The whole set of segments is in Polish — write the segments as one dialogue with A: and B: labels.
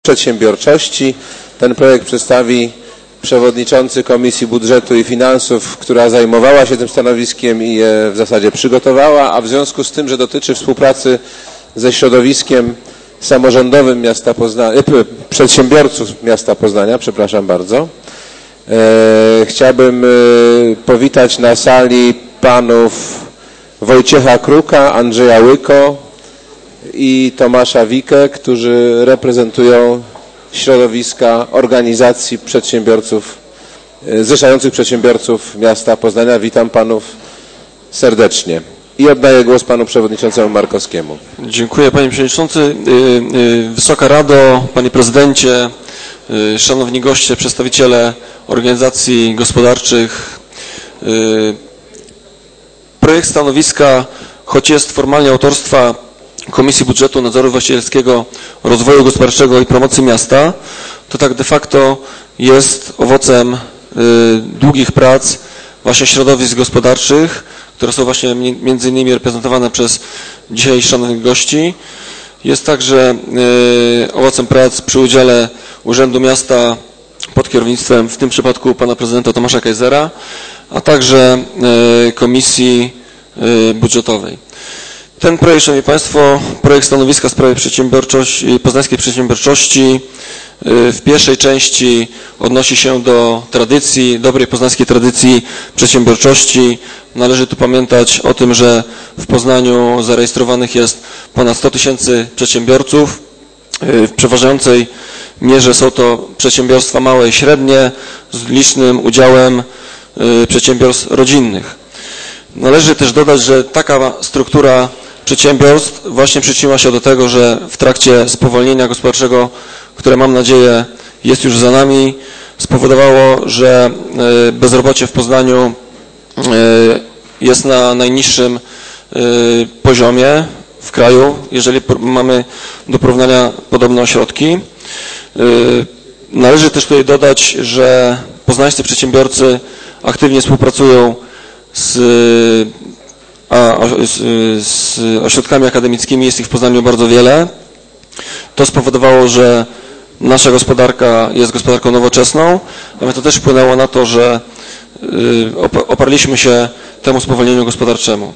A: przedsiębiorczości. Ten projekt przedstawi przewodniczący Komisji Budżetu i Finansów, która zajmowała się tym stanowiskiem i je w zasadzie przygotowała, a w związku z tym, że dotyczy współpracy ze środowiskiem samorządowym miasta Poznania, przedsiębiorców miasta Poznania, przepraszam bardzo, chciałbym powitać na sali panów Wojciecha Kruka, Andrzeja Łyko i Tomasza Wikę, którzy reprezentują środowiska organizacji przedsiębiorców, zrzeszających przedsiębiorców miasta Poznania. Witam panów serdecznie i oddaję głos panu przewodniczącemu Markowskiemu.
B: Dziękuję panie przewodniczący. Wysoka Rado, panie prezydencie, szanowni goście, przedstawiciele organizacji gospodarczych. Projekt stanowiska, choć jest formalnie autorstwa Komisji Budżetu, Nadzoru Właścicielskiego, Rozwoju Gospodarczego i Promocji Miasta, to tak de facto jest owocem długich prac właśnie środowisk gospodarczych, które są właśnie między innymi reprezentowane przez dzisiaj szanownych gości. Jest także owocem prac przy udziale Urzędu Miasta pod kierownictwem w tym przypadku pana prezydenta Tomasza Kajzera, a także Komisji Budżetowej. Ten projekt, szanowni państwo, projekt stanowiska w sprawie poznańskiej przedsiębiorczości w pierwszej części odnosi się do tradycji, dobrej poznańskiej tradycji przedsiębiorczości. Należy tu pamiętać o tym, że w Poznaniu zarejestrowanych jest ponad 100 tysięcy przedsiębiorców. W przeważającej mierze są to przedsiębiorstwa małe i średnie z licznym udziałem przedsiębiorstw rodzinnych. Należy też dodać, że taka struktura przedsiębiorstw właśnie przyczyniła się do tego, że w trakcie spowolnienia gospodarczego, które mam nadzieję jest już za nami, spowodowało, że bezrobocie w Poznaniu jest na najniższym poziomie w kraju, jeżeli mamy do porównania podobne ośrodki. Należy też tutaj dodać, że poznańscy przedsiębiorcy aktywnie współpracują z ośrodkami akademickimi, jest ich w Poznaniu bardzo wiele. To spowodowało, że nasza gospodarka jest gospodarką nowoczesną, ale to też wpłynęło na to, że oparliśmy się temu spowolnieniu gospodarczemu.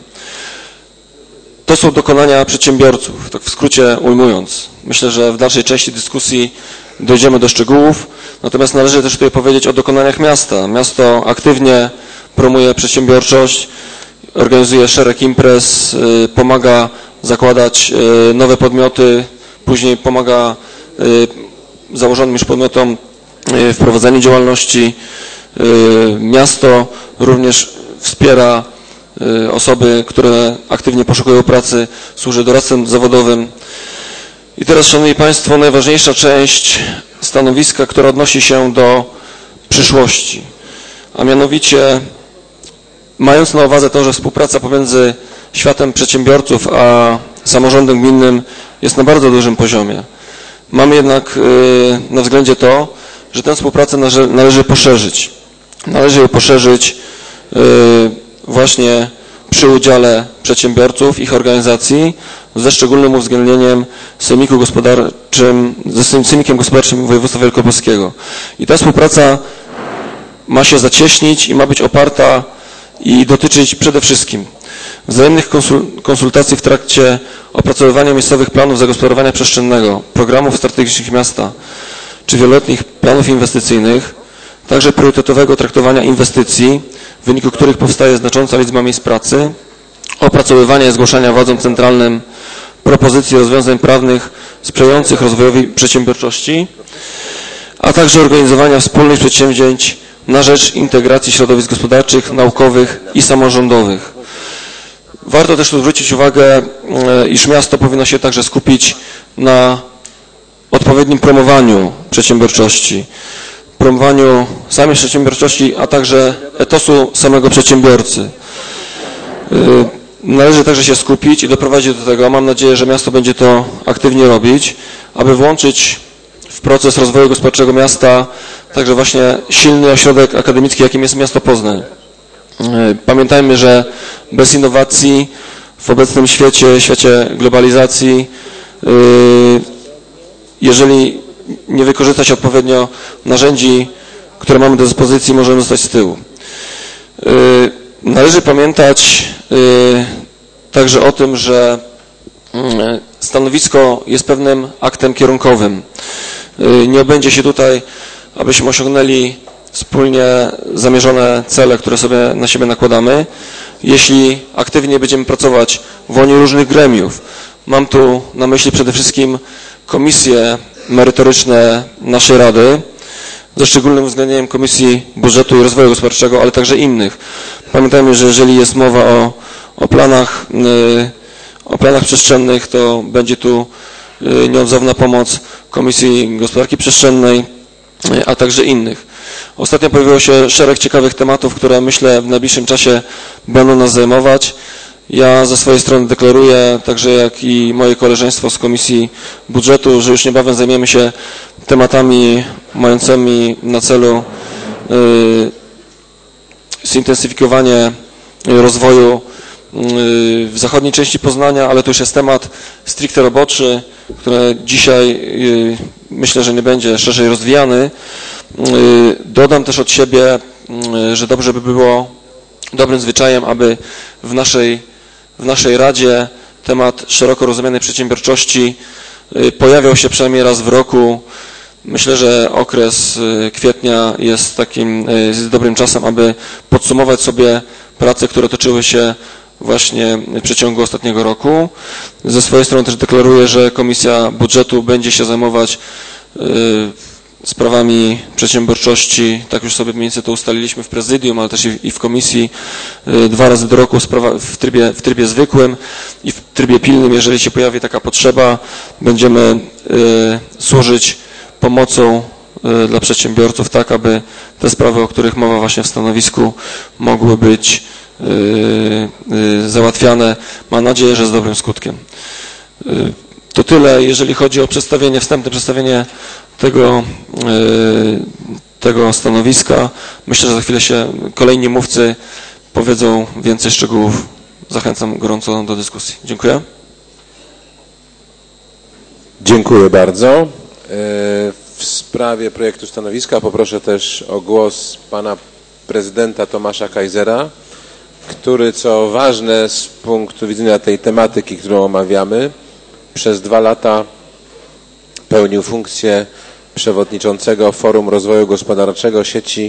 B: To są dokonania przedsiębiorców, tak w skrócie ujmując. Myślę, że w dalszej części dyskusji dojdziemy do szczegółów, natomiast należy też tutaj powiedzieć o dokonaniach miasta. Miasto aktywnie promuje przedsiębiorczość, organizuje szereg imprez, pomaga zakładać nowe podmioty, później pomaga założonym już podmiotom w prowadzeniu działalności. Miasto również wspiera osoby, które aktywnie poszukują pracy, służy doradcom zawodowym. I teraz, szanowni państwo, najważniejsza część stanowiska, która odnosi się do przyszłości, a mianowicie mając na uwadze to, że współpraca pomiędzy światem przedsiębiorców a samorządem gminnym jest na bardzo dużym poziomie. Mamy jednak na względzie to, że tę współpracę należy poszerzyć. Należy ją poszerzyć właśnie przy udziale przedsiębiorców, ich organizacji, ze szczególnym uwzględnieniem Sejmikiem Gospodarczym Województwa Wielkopolskiego. I ta współpraca ma się zacieśnić i ma być oparta i dotyczyć przede wszystkim wzajemnych konsultacji w trakcie opracowywania miejscowych planów zagospodarowania przestrzennego, programów strategicznych miasta czy wieloletnich planów inwestycyjnych, także priorytetowego traktowania inwestycji, w wyniku których powstaje znacząca liczba miejsc pracy, opracowywania i zgłaszania władzom centralnym propozycji rozwiązań prawnych sprzyjających rozwojowi przedsiębiorczości, a także organizowania wspólnych przedsięwzięć na rzecz integracji środowisk gospodarczych, naukowych i samorządowych. Warto też tu zwrócić uwagę, iż miasto powinno się także skupić na odpowiednim promowaniu przedsiębiorczości, promowaniu samej przedsiębiorczości, a także etosu samego przedsiębiorcy. Należy także się skupić i doprowadzić do tego, mam nadzieję, że miasto będzie to aktywnie robić, aby włączyć w proces rozwoju gospodarczego miasta także właśnie silny ośrodek akademicki, jakim jest miasto Poznań. Pamiętajmy, że bez innowacji w obecnym świecie globalizacji, jeżeli nie wykorzystać odpowiednio narzędzi, które mamy do dyspozycji, możemy zostać z tyłu. Należy pamiętać także o tym, że stanowisko jest pewnym aktem kierunkowym. Nie obędzie się tutaj, abyśmy osiągnęli wspólnie zamierzone cele, które sobie na siebie nakładamy, jeśli aktywnie będziemy pracować w łonie różnych gremiów. Mam tu na myśli przede wszystkim komisje merytoryczne naszej Rady, ze szczególnym uwzględnieniem Komisji Budżetu i Rozwoju Gospodarczego, ale także innych. Pamiętajmy, że jeżeli jest mowa o planach przestrzennych, to będzie tu nieodzowna pomoc Komisji Gospodarki Przestrzennej, a także innych. Ostatnio pojawiło się szereg ciekawych tematów, które myślę w najbliższym czasie będą nas zajmować. Ja ze swojej strony deklaruję, także jak i moje koleżeństwo z Komisji Budżetu, że już niebawem zajmiemy się tematami mającymi na celu zintensyfikowanie rozwoju w zachodniej części Poznania, ale to już jest temat stricte roboczy, który dzisiaj myślę, że nie będzie szerzej rozwijany. Dodam też od siebie, że dobrze by było dobrym zwyczajem, aby w naszej Radzie temat szeroko rozumianej przedsiębiorczości pojawiał się przynajmniej raz w roku. Myślę, że okres kwietnia jest takim dobrym czasem, aby podsumować sobie prace, które toczyły się właśnie w przeciągu ostatniego roku. Ze swojej strony też deklaruję, że Komisja Budżetu będzie się zajmować sprawami przedsiębiorczości, tak już sobie mniej więcej to ustaliliśmy w prezydium, ale też i w komisji 2 razy do roku w trybie zwykłym i w trybie pilnym, jeżeli się pojawi taka potrzeba, będziemy służyć pomocą dla przedsiębiorców, tak aby te sprawy, o których mowa właśnie w stanowisku, mogły być załatwiane. Mam nadzieję, że z dobrym skutkiem. To tyle, jeżeli chodzi o wstępne przedstawienie tego stanowiska. Myślę, że za chwilę się kolejni mówcy powiedzą więcej szczegółów. Zachęcam gorąco do dyskusji. Dziękuję.
A: Dziękuję bardzo. W sprawie projektu stanowiska poproszę też o głos pana prezydenta Tomasza Kajzera, który, co ważne z punktu widzenia tej tematyki, którą omawiamy, przez 2 lata pełnił funkcję przewodniczącego Forum Rozwoju Gospodarczego sieci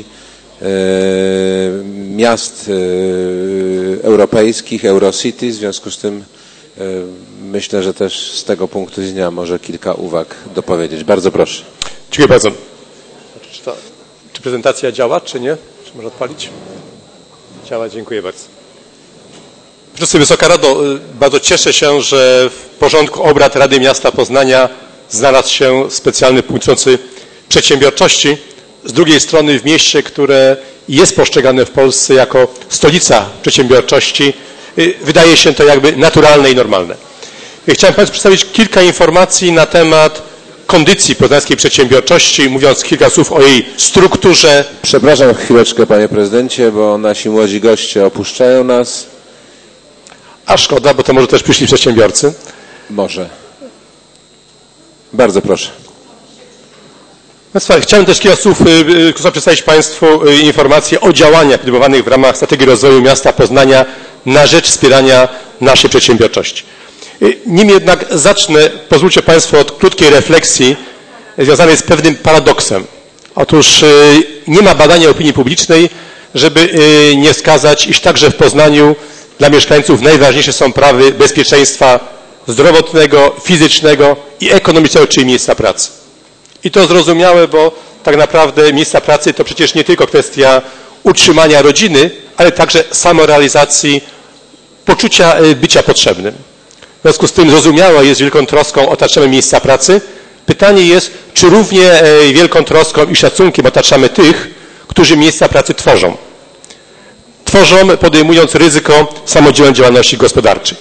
A: miast europejskich, Eurocity. W związku z tym myślę, że też z tego punktu widzenia może kilka uwag dopowiedzieć. Bardzo proszę.
C: Dziękuję bardzo. Czy prezentacja działa, czy nie? Czy można odpalić? Działa, dziękuję bardzo. Proszę sobie, Wysoka Rado, bardzo cieszę się, że w porządku obrad Rady Miasta Poznania znalazł się specjalny punkt dotyczący przedsiębiorczości. Z drugiej strony w mieście, które jest postrzegane w Polsce jako stolica przedsiębiorczości, wydaje się to jakby naturalne i normalne. Chciałem Państwu przedstawić kilka informacji na temat kondycji poznańskiej przedsiębiorczości, mówiąc kilka słów o jej strukturze.
A: Przepraszam chwileczkę, panie prezydencie, bo nasi młodzi goście opuszczają nas.
C: A szkoda, bo to może też przyszli przedsiębiorcy.
A: Może. Bardzo proszę.
C: Chciałem też kilka słów przedstawić Państwu informacje o działaniach podejmowanych w ramach strategii rozwoju miasta Poznania na rzecz wspierania naszej przedsiębiorczości. Nim jednak zacznę, pozwólcie Państwo od krótkiej refleksji związanej z pewnym paradoksem. Otóż nie ma badania opinii publicznej, żeby nie wskazać, iż także w Poznaniu dla mieszkańców najważniejsze są sprawy bezpieczeństwa zdrowotnego, fizycznego i ekonomicznego, czyli miejsca pracy. I to zrozumiałe, bo tak naprawdę miejsca pracy to przecież nie tylko kwestia utrzymania rodziny, ale także samorealizacji, poczucia bycia potrzebnym. W związku z tym zrozumiałe jest wielką troską otaczamy miejsca pracy. Pytanie jest, czy równie wielką troską i szacunkiem otaczamy tych, którzy miejsca pracy tworzą. Tworzą, podejmując ryzyko samodzielnej działalności gospodarczej.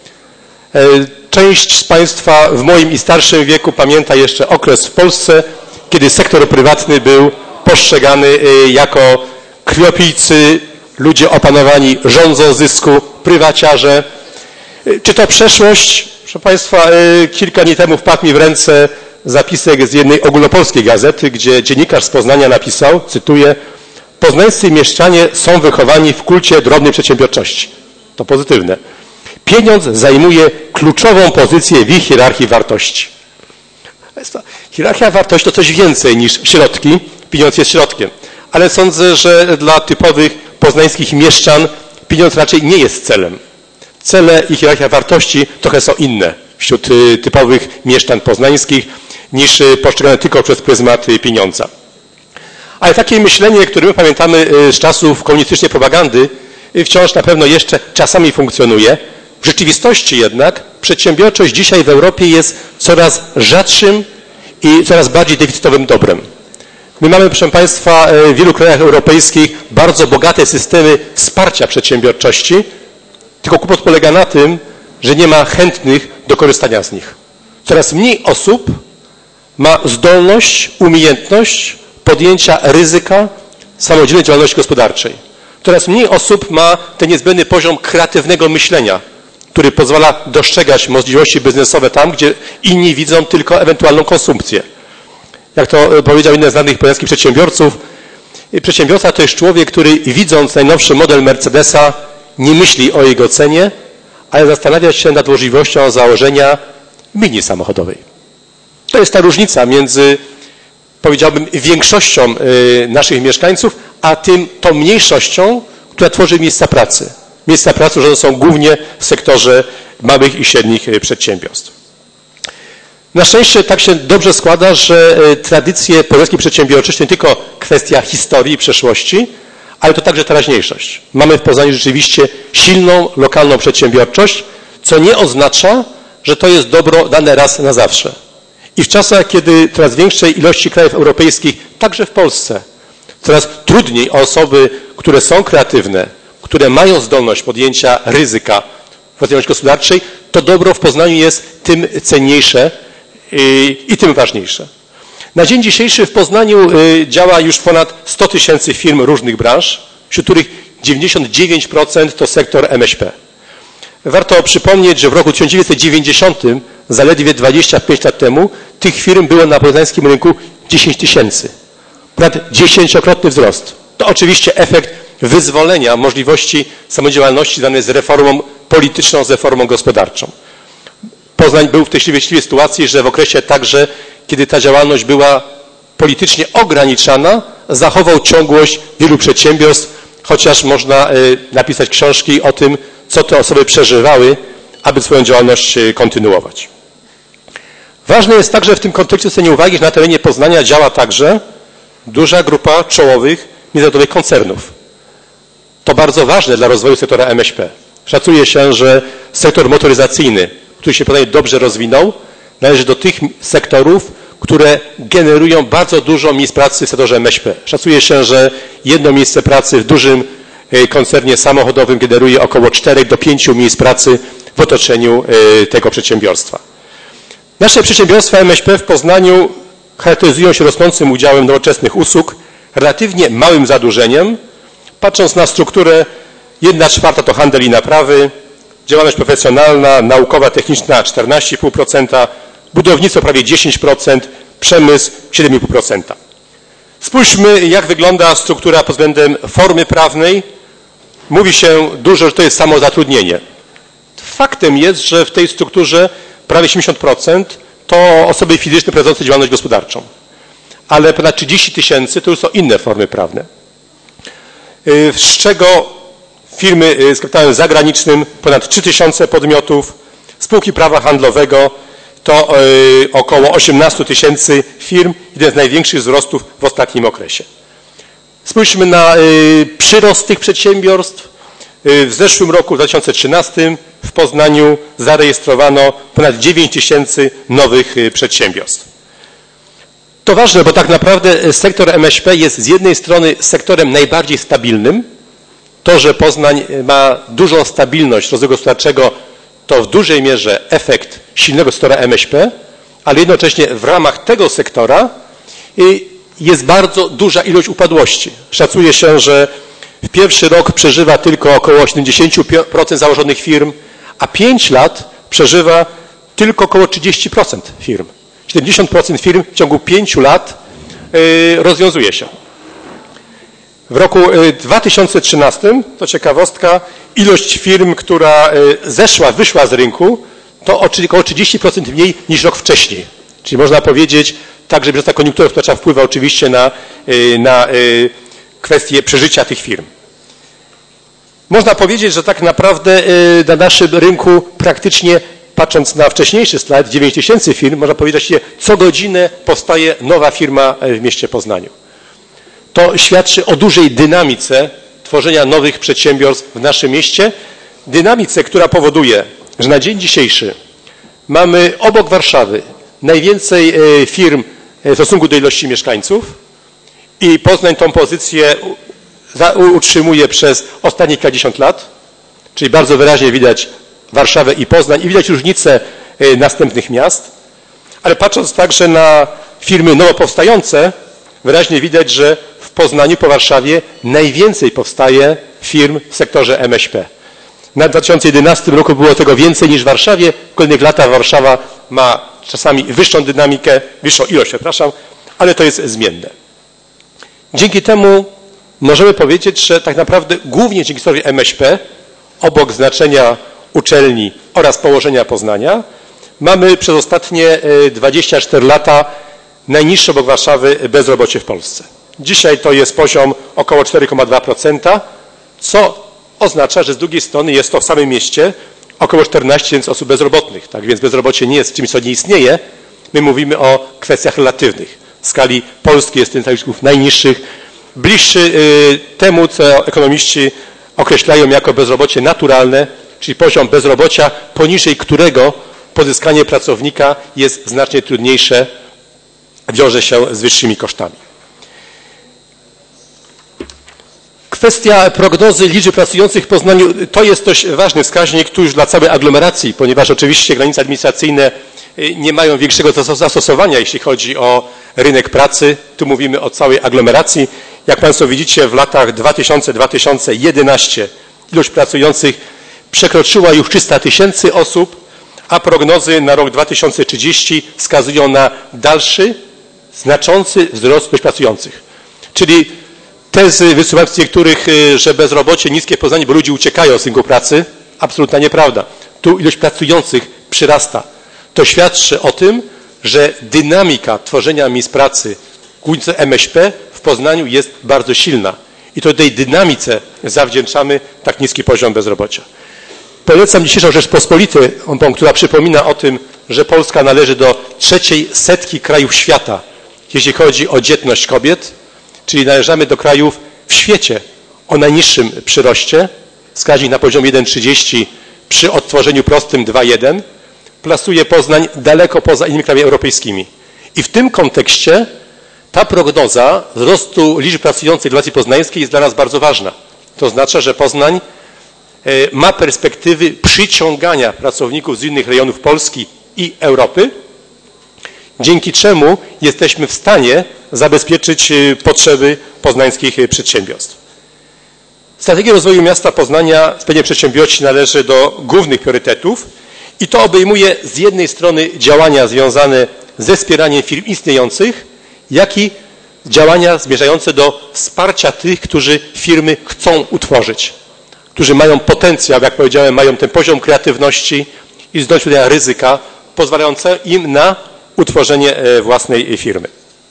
C: Część z Państwa w moim i starszym wieku pamięta jeszcze okres w Polsce, kiedy sektor prywatny był postrzegany jako krwiopijcy, ludzie opanowani żądzą zysku, prywaciarze. Czy to przeszłość? Proszę Państwa, kilka dni temu wpadł mi w ręce zapisek z jednej ogólnopolskiej gazety, gdzie dziennikarz z Poznania napisał, cytuję: poznańscy mieszczanie są wychowani w kulcie drobnej przedsiębiorczości. To pozytywne. Pieniądz zajmuje kluczową pozycję w ich hierarchii wartości. Hierarchia wartości to coś więcej niż środki. Pieniądz jest środkiem. Ale sądzę, że dla typowych poznańskich mieszczan pieniądz raczej nie jest celem. Cele i hierarchia wartości trochę są inne wśród typowych mieszczan poznańskich niż postrzegane tylko przez pryzmat pieniądza. Ale takie myślenie, które my pamiętamy z czasów komunistycznej propagandy, wciąż na pewno jeszcze czasami funkcjonuje. W rzeczywistości jednak przedsiębiorczość dzisiaj w Europie jest coraz rzadszym i coraz bardziej deficytowym dobrem. My mamy, proszę Państwa, w wielu krajach europejskich bardzo bogate systemy wsparcia przedsiębiorczości, tylko kłopot polega na tym, że nie ma chętnych do korzystania z nich. Coraz mniej osób ma zdolność, umiejętność podjęcia ryzyka samodzielnej działalności gospodarczej. Coraz mniej osób ma ten niezbędny poziom kreatywnego myślenia, który pozwala dostrzegać możliwości biznesowe tam, gdzie inni widzą tylko ewentualną konsumpcję. Jak to powiedział jeden z znanych poznańskich przedsiębiorców, przedsiębiorca to jest człowiek, który widząc najnowszy model Mercedesa nie myśli o jego cenie, ale zastanawia się nad możliwością założenia mini samochodowej. To jest ta różnica między, powiedziałbym, większością naszych mieszkańców, a tą mniejszością, która tworzy miejsca pracy. Miejsca pracy że są głównie w sektorze małych i średnich przedsiębiorstw. Na szczęście tak się dobrze składa, że tradycje poznańskiej przedsiębiorczości to nie tylko kwestia historii i przeszłości, ale to także teraźniejszość. Mamy w Poznaniu rzeczywiście silną, lokalną przedsiębiorczość, co nie oznacza, że to jest dobro dane raz na zawsze. I w czasach, kiedy coraz większej ilości krajów europejskich, także w Polsce, coraz trudniej o osoby, które są kreatywne, które mają zdolność podjęcia ryzyka w działalności gospodarczej, to dobro w Poznaniu jest tym cenniejsze i tym ważniejsze. Na dzień dzisiejszy w Poznaniu działa już ponad 100 tysięcy firm różnych branż, wśród których 99% to sektor MŚP. Warto przypomnieć, że w roku 1990, zaledwie 25 lat temu, tych firm było na poznańskim rynku 10 tysięcy. Ponad 10-krotny wzrost. To oczywiście efekt wyzwolenia możliwości samodzielności związanej z reformą polityczną, z reformą gospodarczą. Poznań był w tej szczęśliwej sytuacji, że w okresie także, kiedy ta działalność była politycznie ograniczana, zachował ciągłość wielu przedsiębiorstw, chociaż można napisać książki o tym, co te osoby przeżywały, aby swoją działalność kontynuować. Ważne jest także w tym kontekście zwrócenie uwagi, że na terenie Poznania działa także duża grupa czołowych międzynarodowych koncernów. To bardzo ważne dla rozwoju sektora MŚP. Szacuje się, że sektor motoryzacyjny, który się Poznań dobrze rozwinął, należy do tych sektorów, które generują bardzo dużo miejsc pracy w sektorze MŚP. Szacuje się, że jedno miejsce pracy w dużym koncernie samochodowym generuje około 4 do 5 miejsc pracy w otoczeniu tego przedsiębiorstwa. Nasze przedsiębiorstwa MŚP w Poznaniu charakteryzują się rosnącym udziałem nowoczesnych usług, relatywnie małym zadłużeniem. Patrząc na strukturę, 1/4 to handel i naprawy, działalność profesjonalna, naukowa, techniczna 14,5%, budownictwo prawie 10%, przemysł 7,5%. Spójrzmy, jak wygląda struktura pod względem formy prawnej. Mówi się dużo, że to jest samozatrudnienie. Faktem jest, że w tej strukturze prawie 70% to osoby fizyczne prowadzące działalność gospodarczą. Ale ponad 30 tysięcy to już są inne formy prawne. Z czego firmy z kapitałem zagranicznym, ponad 3000 podmiotów, spółki prawa handlowego to około 18 tysięcy firm, jeden z największych wzrostów w ostatnim okresie. Spójrzmy na przyrost tych przedsiębiorstw. W zeszłym roku, w 2013, w Poznaniu zarejestrowano ponad 9 tysięcy nowych przedsiębiorstw. To ważne, bo tak naprawdę sektor MŚP jest z jednej strony sektorem najbardziej stabilnym. To, że Poznań ma dużą stabilność rozwoju gospodarczego, to w dużej mierze efekt silnego sektora MŚP, ale jednocześnie w ramach tego sektora jest bardzo duża ilość upadłości. Szacuje się, że w pierwszy rok przeżywa tylko około 70% założonych firm, a 5 lat przeżywa tylko około 30% firm. 70% firm w ciągu 5 lat rozwiązuje się. W roku 2013, to ciekawostka, ilość firm, która wyszła z rynku, to około 30% mniej niż rok wcześniej. Czyli można powiedzieć, tak, że ta koniunktura gospodarcza wpływa oczywiście na kwestię przeżycia tych firm. Można powiedzieć, że tak naprawdę na naszym rynku praktycznie, patrząc na wcześniejszy slajd, 9 tysięcy firm, można powiedzieć, że co godzinę powstaje nowa firma w mieście Poznaniu. To świadczy o dużej dynamice tworzenia nowych przedsiębiorstw w naszym mieście. Dynamice, która powoduje, że na dzień dzisiejszy mamy obok Warszawy najwięcej firm w stosunku do ilości mieszkańców i Poznań tą pozycję utrzymuje przez ostatnie kilkadziesiąt lat, czyli bardzo wyraźnie widać Warszawę i Poznań i widać różnice następnych miast, ale patrząc także na firmy nowo powstające, wyraźnie widać, że w Poznaniu po Warszawie najwięcej powstaje firm w sektorze MŚP. Na 2011 roku było tego więcej niż w Warszawie, w kolejnych latach Warszawa ma czasami wyższą dynamikę, wyższą ilość, ale to jest zmienne. Dzięki temu możemy powiedzieć, że tak naprawdę głównie dzięki sektorowi MŚP, obok znaczenia uczelni oraz położenia Poznania, mamy przez ostatnie 24 lata najniższe obok Warszawy bezrobocie w Polsce. Dzisiaj to jest poziom około 4,2%, co oznacza, że z drugiej strony jest to w samym mieście około 14 tysięcy osób bezrobotnych. Tak więc bezrobocie nie jest czymś, co nie istnieje. My mówimy o kwestiach relatywnych. W skali Polski jest ten z najniższych, bliższy temu, co ekonomiści określają jako bezrobocie naturalne, czyli poziom bezrobocia, poniżej którego pozyskanie pracownika jest znacznie trudniejsze, wiąże się z wyższymi kosztami. Kwestia prognozy liczby pracujących w Poznaniu to jest dość ważny wskaźnik tu już dla całej aglomeracji, ponieważ oczywiście granice administracyjne nie mają większego zastosowania, jeśli chodzi o rynek pracy. Tu mówimy o całej aglomeracji. Jak Państwo widzicie, w latach 2000-2011 ilość pracujących przekroczyła już 300 tysięcy osób, a prognozy na rok 2030 wskazują na dalszy, znaczący wzrost ilości pracujących. Czyli tezy wysuwane przez niektórych, że bezrobocie niskie w Poznaniu, bo ludzie uciekają z rynku pracy, absolutna nieprawda. Tu ilość pracujących przyrasta. To świadczy o tym, że dynamika tworzenia miejsc pracy głównie MŚP w Poznaniu jest bardzo silna. I to tej dynamice zawdzięczamy tak niski poziom bezrobocia. Polecam dzisiejszą Rzeczpospolitą, która przypomina o tym, że Polska należy do 3. setki krajów świata, jeśli chodzi o dzietność kobiet, czyli należamy do krajów w świecie o najniższym przyroście, wskaźnik na poziomie 1,30 przy odtworzeniu prostym 2,1, plasuje Poznań daleko poza innymi krajami europejskimi. I w tym kontekście ta prognoza wzrostu liczby pracujących w relacji poznańskiej jest dla nas bardzo ważna. To oznacza, że Poznań ma perspektywy przyciągania pracowników z innych rejonów Polski i Europy, dzięki czemu jesteśmy w stanie zabezpieczyć potrzeby poznańskich przedsiębiorstw. Strategia rozwoju miasta Poznania spełnienie przedsiębiorczości należy do głównych priorytetów i to obejmuje z jednej strony działania związane ze wspieraniem firm istniejących, jak i działania zmierzające do wsparcia tych, którzy firmy chcą utworzyć, którzy mają potencjał, jak powiedziałem, mają ten poziom kreatywności i zdolność podjęcia ryzyka pozwalające im na utworzenie własnej firmy.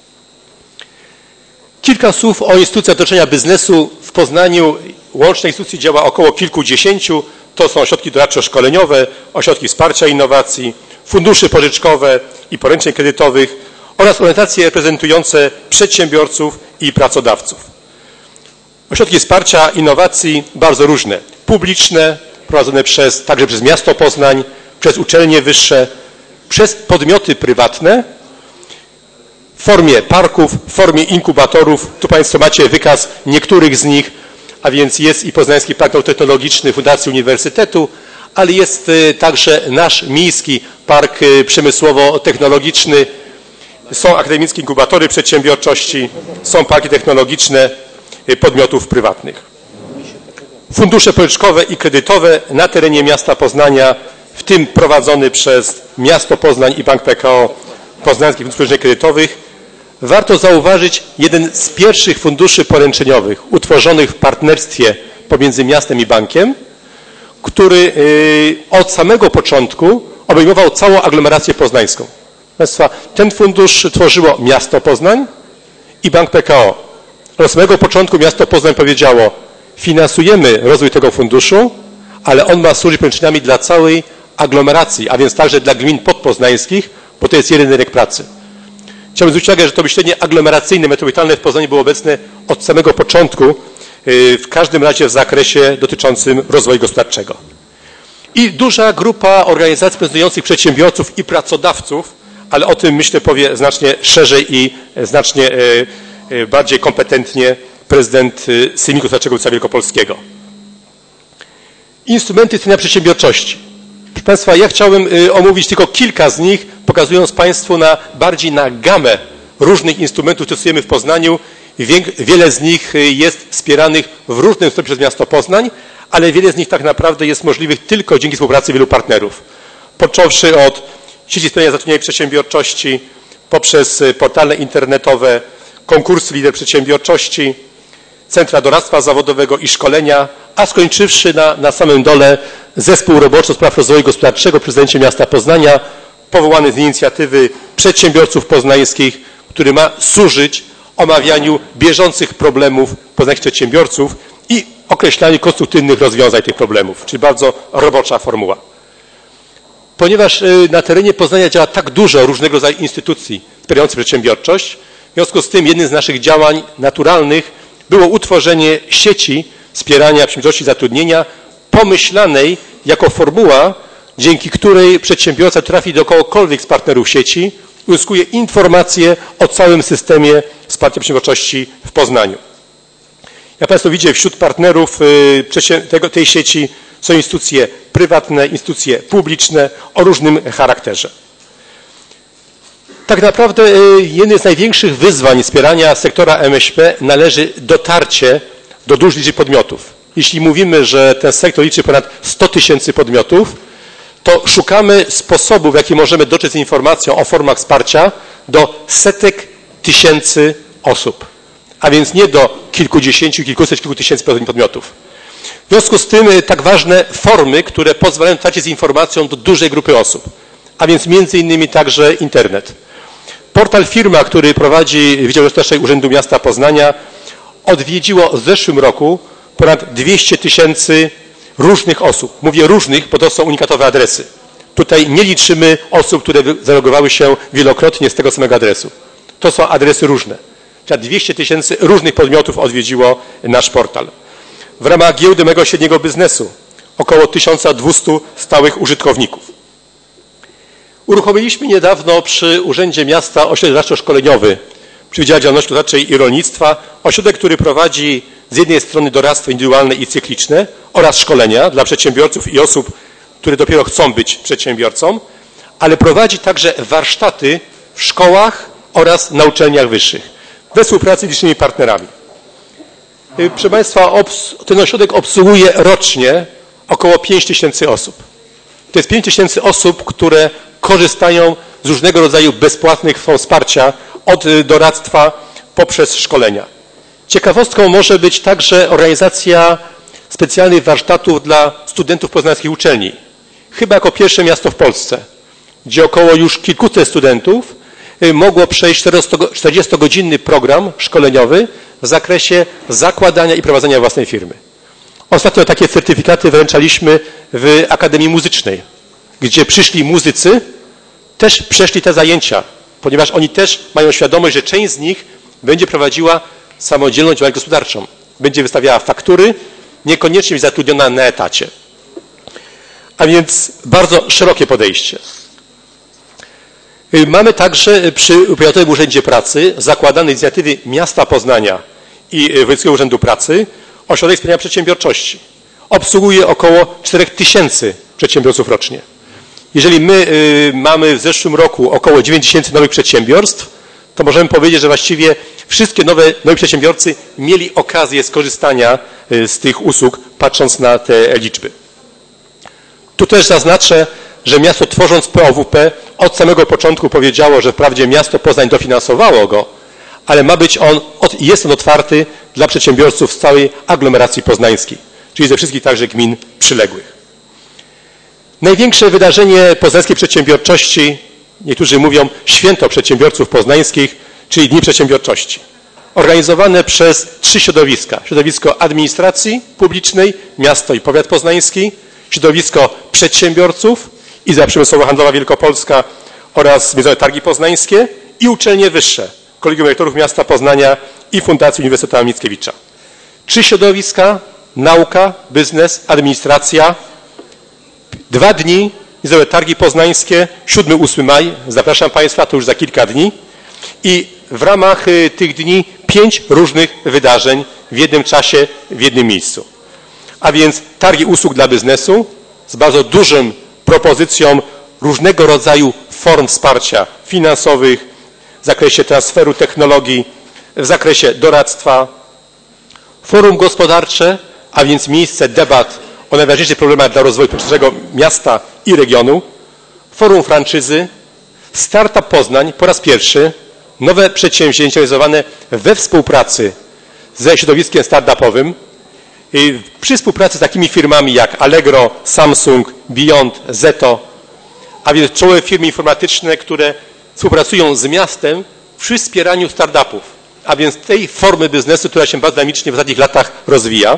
C: Kilka słów o instytucjach otoczenia biznesu. W Poznaniu łącznie instytucji działa około kilkudziesięciu. To są ośrodki doradczo-szkoleniowe, ośrodki wsparcia innowacji, fundusze pożyczkowe i poręczeń kredytowych oraz organizacje reprezentujące przedsiębiorców i pracodawców. Ośrodki wsparcia innowacji bardzo różne. Publiczne, prowadzone także przez miasto Poznań, przez uczelnie wyższe, przez podmioty prywatne, w formie parków, w formie inkubatorów. Tu Państwo macie wykaz niektórych z nich, a więc jest i Poznański Park Technologiczny Fundacji Uniwersytetu, ale jest także nasz miejski park przemysłowo-technologiczny. Są akademickie inkubatory przedsiębiorczości, są parki technologiczne podmiotów prywatnych. Fundusze pożyczkowe i kredytowe na terenie miasta Poznania, w tym prowadzony przez miasto Poznań i Bank PKO Poznańskich Funduszy Kredytowych, warto zauważyć jeden z pierwszych funduszy poręczeniowych utworzonych w partnerstwie pomiędzy miastem i bankiem, który od samego początku obejmował całą aglomerację poznańską. Państwa, ten fundusz tworzyło miasto Poznań i Bank PKO. Od samego początku miasto Poznań powiedziało, finansujemy rozwój tego funduszu, ale on ma służyć poręczeniami dla całej aglomeracji, a więc także dla gmin podpoznańskich, bo to jest jeden rynek pracy. Chciałbym zwrócić uwagę, że to myślenie aglomeracyjne, metropolitalne w Poznaniu było obecne od samego początku, w każdym razie w zakresie dotyczącym rozwoju gospodarczego. I duża grupa organizacji reprezentujących przedsiębiorców i pracodawców, ale o tym myślę powie znacznie szerzej i znacznie bardziej kompetentnie prezydent Sejmiku Gospodarczego Województwa Wielkopolskiego. Instrumenty wspierania przedsiębiorczości. Proszę Państwa, ja chciałem omówić tylko kilka z nich, pokazując Państwu bardziej na gamę różnych instrumentów, które stosujemy w Poznaniu. Wiele z nich jest wspieranych w różnym stopniu przez miasto Poznań, ale wiele z nich tak naprawdę jest możliwych tylko dzięki współpracy wielu partnerów. Począwszy od sieci wspierania zatrudnienia i przedsiębiorczości, poprzez portale internetowe, konkursy lider przedsiębiorczości, centra doradztwa zawodowego i szkolenia, a skończywszy na samym dole zespół roboczy do spraw rozwoju gospodarczego w prezydencie miasta Poznania, powołany z inicjatywy przedsiębiorców poznańskich, który ma służyć omawianiu bieżących problemów poznańskich przedsiębiorców i określaniu konstruktywnych rozwiązań tych problemów, czyli bardzo robocza formuła. Ponieważ na terenie Poznania działa tak dużo różnego rodzaju instytucji wspierających przedsiębiorczość, w związku z tym jednym z naszych działań naturalnych było utworzenie sieci wspierania przedsiębiorczości i zatrudnienia, pomyślanej jako formuła, dzięki której przedsiębiorca trafi do kogokolwiek z partnerów sieci, uzyskuje informacje o całym systemie wsparcia przedsiębiorczości w Poznaniu. Jak Państwo widzicie, wśród partnerów tej sieci są instytucje prywatne, instytucje publiczne o różnym charakterze. Tak naprawdę jednym z największych wyzwań wspierania sektora MŚP należy dotarcie do dużej liczby podmiotów. Jeśli mówimy, że ten sektor liczy ponad 100 tysięcy podmiotów, to szukamy sposobów, w jaki możemy dotrzeć z informacją o formach wsparcia do setek tysięcy osób, a więc nie do kilkudziesięciu, kilkuset, kilku tysięcy podmiotów. W związku z tym tak ważne formy, które pozwalają dotarcie z informacją do dużej grupy osób, a więc między innymi także internet. Portal Firma, który prowadzi Wydział Gospodarczy Urzędu Miasta Poznania, odwiedziło w zeszłym roku ponad 200 tysięcy różnych osób. Mówię różnych, bo to są unikatowe adresy. Tutaj nie liczymy osób, które zalogowały się wielokrotnie z tego samego adresu. To są adresy różne. Czyli 200 tysięcy różnych podmiotów odwiedziło nasz portal. W ramach giełdy małego i średniego biznesu około 1200 stałych użytkowników. Uruchomiliśmy niedawno przy Urzędzie Miasta ośrodek doradczo-szkoleniowy przy Wydziale Działalności Gospodarczej i Rolnictwa. Ośrodek, który prowadzi z jednej strony doradztwo indywidualne i cykliczne oraz szkolenia dla przedsiębiorców i osób, które dopiero chcą być przedsiębiorcą, ale prowadzi także warsztaty w szkołach oraz na uczelniach wyższych we współpracy z licznymi partnerami. Proszę Państwa, ten ośrodek obsługuje rocznie około 5 tysięcy osób. To jest 5 tysięcy osób, które korzystają z różnego rodzaju bezpłatnych form wsparcia od doradztwa poprzez szkolenia. Ciekawostką może być także organizacja specjalnych warsztatów dla studentów poznańskich uczelni. Chyba jako pierwsze miasto w Polsce, gdzie około już kilkuset studentów mogło przejść 40-godzinny program szkoleniowy w zakresie zakładania i prowadzenia własnej firmy. Ostatnio takie certyfikaty wręczaliśmy w Akademii Muzycznej, gdzie przyszli muzycy, też przeszli te zajęcia, ponieważ oni też mają świadomość, że część z nich będzie prowadziła samodzielną działalność gospodarczą. Będzie wystawiała faktury, niekoniecznie będzie zatrudniona na etacie. A więc bardzo szerokie podejście. Mamy także przy Powiatowym Urzędzie Pracy, zakładany z inicjatywy Miasta Poznania i Wojewódzkiego Urzędu Pracy, ośrodek wspierania przedsiębiorczości. Obsługuje około 4 tysięcy przedsiębiorców rocznie. Jeżeli my mamy w zeszłym roku około 9 tysięcy nowych przedsiębiorstw, to możemy powiedzieć, że właściwie wszystkie nowi przedsiębiorcy mieli okazję skorzystania z tych usług, patrząc na te liczby. Tu też zaznaczę że miasto, tworząc POWP, od samego początku powiedziało, że wprawdzie miasto Poznań dofinansowało go, ale jest on otwarty dla przedsiębiorców z całej aglomeracji poznańskiej, czyli ze wszystkich także gmin przyległych. Największe wydarzenie poznańskiej przedsiębiorczości, niektórzy mówią święto przedsiębiorców poznańskich, czyli Dni Przedsiębiorczości. Organizowane przez 3 środowiska. Środowisko administracji publicznej, miasto i powiat poznański, środowisko przedsiębiorców, Izba Przemysłowo-Handlowa Wielkopolska oraz Międzynarodowe Targi Poznańskie i uczelnie wyższe, Kolegium Rektorów Miasta Poznania i Fundacja Uniwersytetu Mickiewicza. 3 środowiska, nauka, biznes, administracja, 2 dni, Międzynarodowe Targi Poznańskie, 7-8 maj, zapraszam Państwa, to już za kilka dni i w ramach tych dni 5 różnych wydarzeń w jednym czasie, w jednym miejscu. A więc targi usług dla biznesu z bardzo dużą propozycją różnego rodzaju form wsparcia finansowych w zakresie transferu technologii, w zakresie doradztwa. Forum gospodarcze, a więc miejsce debat o najważniejszych problemach dla rozwoju społecznego miasta i regionu. Forum franczyzy, Startup Poznań po raz pierwszy, nowe przedsięwzięcie realizowane we współpracy ze środowiskiem startupowym, przy współpracy z takimi firmami jak Allegro, Samsung, Beyond, Zeto, a więc czołowe firmy informatyczne, które współpracują z miastem przy wspieraniu startupów, a więc tej formy biznesu, która się bardzo dynamicznie w ostatnich latach rozwija.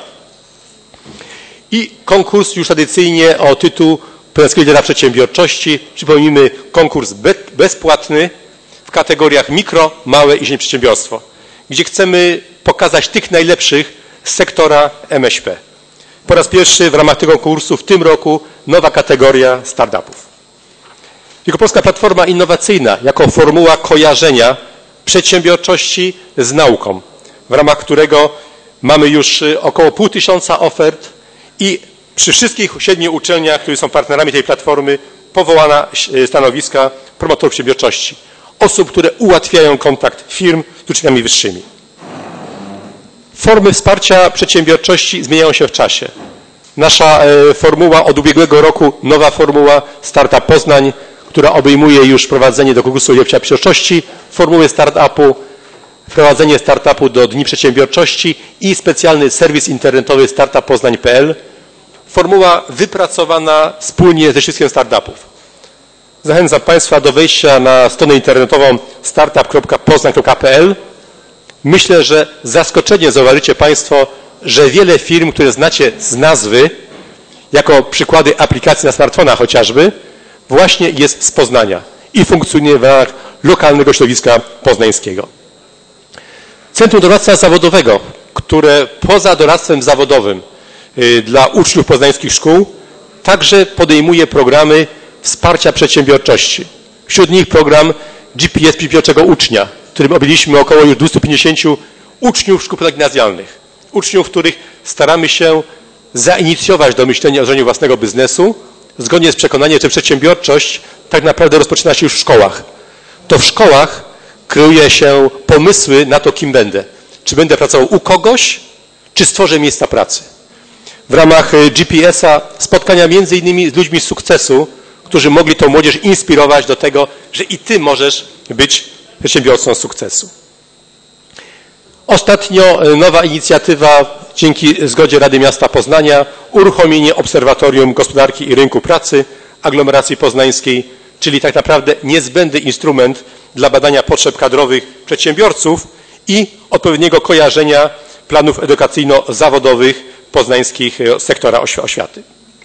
C: I konkurs już tradycyjnie o tytuł Poznańskiego Lidera Przedsiębiorczości. Przypomnijmy, konkurs bezpłatny w kategoriach mikro, małe i średnie przedsiębiorstwo, gdzie chcemy pokazać tych najlepszych z sektora MŚP. Po raz pierwszy w ramach tego konkursu w tym roku nowa kategoria startupów. Wielkopolska Platforma Innowacyjna jako formuła kojarzenia przedsiębiorczości z nauką, w ramach którego mamy już około 500 ofert i przy wszystkich 7 uczelniach, które są partnerami tej platformy, powołana stanowiska promotorów przedsiębiorczości. Osób, które ułatwiają kontakt firm z uczelniami wyższymi. Formy wsparcia przedsiębiorczości zmieniają się w czasie. Nasza formuła od ubiegłego roku, nowa formuła Startup Poznań, która obejmuje już prowadzenie do konkursu Lidera Przedsiębiorczości, formuły startupu, wprowadzenie startupu do Dni Przedsiębiorczości i specjalny serwis internetowy startuppoznań.pl. Formuła wypracowana wspólnie ze środowiskiem startupów. Zachęcam Państwa do wejścia na stronę internetową startup.poznań.pl. Myślę, że zaskoczenie zauważycie Państwo, że wiele firm, które znacie z nazwy, jako przykłady aplikacji na smartfonach chociażby, właśnie jest z Poznania i funkcjonuje w ramach lokalnego środowiska poznańskiego. Centrum Doradztwa Zawodowego, które poza doradztwem zawodowym dla uczniów poznańskich szkół także podejmuje programy wsparcia przedsiębiorczości. Wśród nich program GPS Przedsiębiorczego Ucznia, w którym objęliśmy około już 250 uczniów szkół gimnazjalnych. Uczniów, których staramy się zainicjować do myślenia o tworzeniu własnego biznesu, zgodnie z przekonaniem, że przedsiębiorczość tak naprawdę rozpoczyna się już w szkołach. To w szkołach kreuje się pomysły na to, kim będę. Czy będę pracował u kogoś, czy stworzę miejsca pracy. W ramach GPS-a spotkania między innymi z ludźmi z sukcesu, którzy mogli tą młodzież inspirować do tego, że i ty możesz być przedsiębiorcą sukcesu. Ostatnio nowa inicjatywa, dzięki zgodzie Rady Miasta Poznania, uruchomienie Obserwatorium Gospodarki i Rynku Pracy aglomeracji poznańskiej, czyli tak naprawdę niezbędny instrument dla badania potrzeb kadrowych przedsiębiorców i odpowiedniego kojarzenia planów edukacyjno-zawodowych poznańskich sektora oświaty.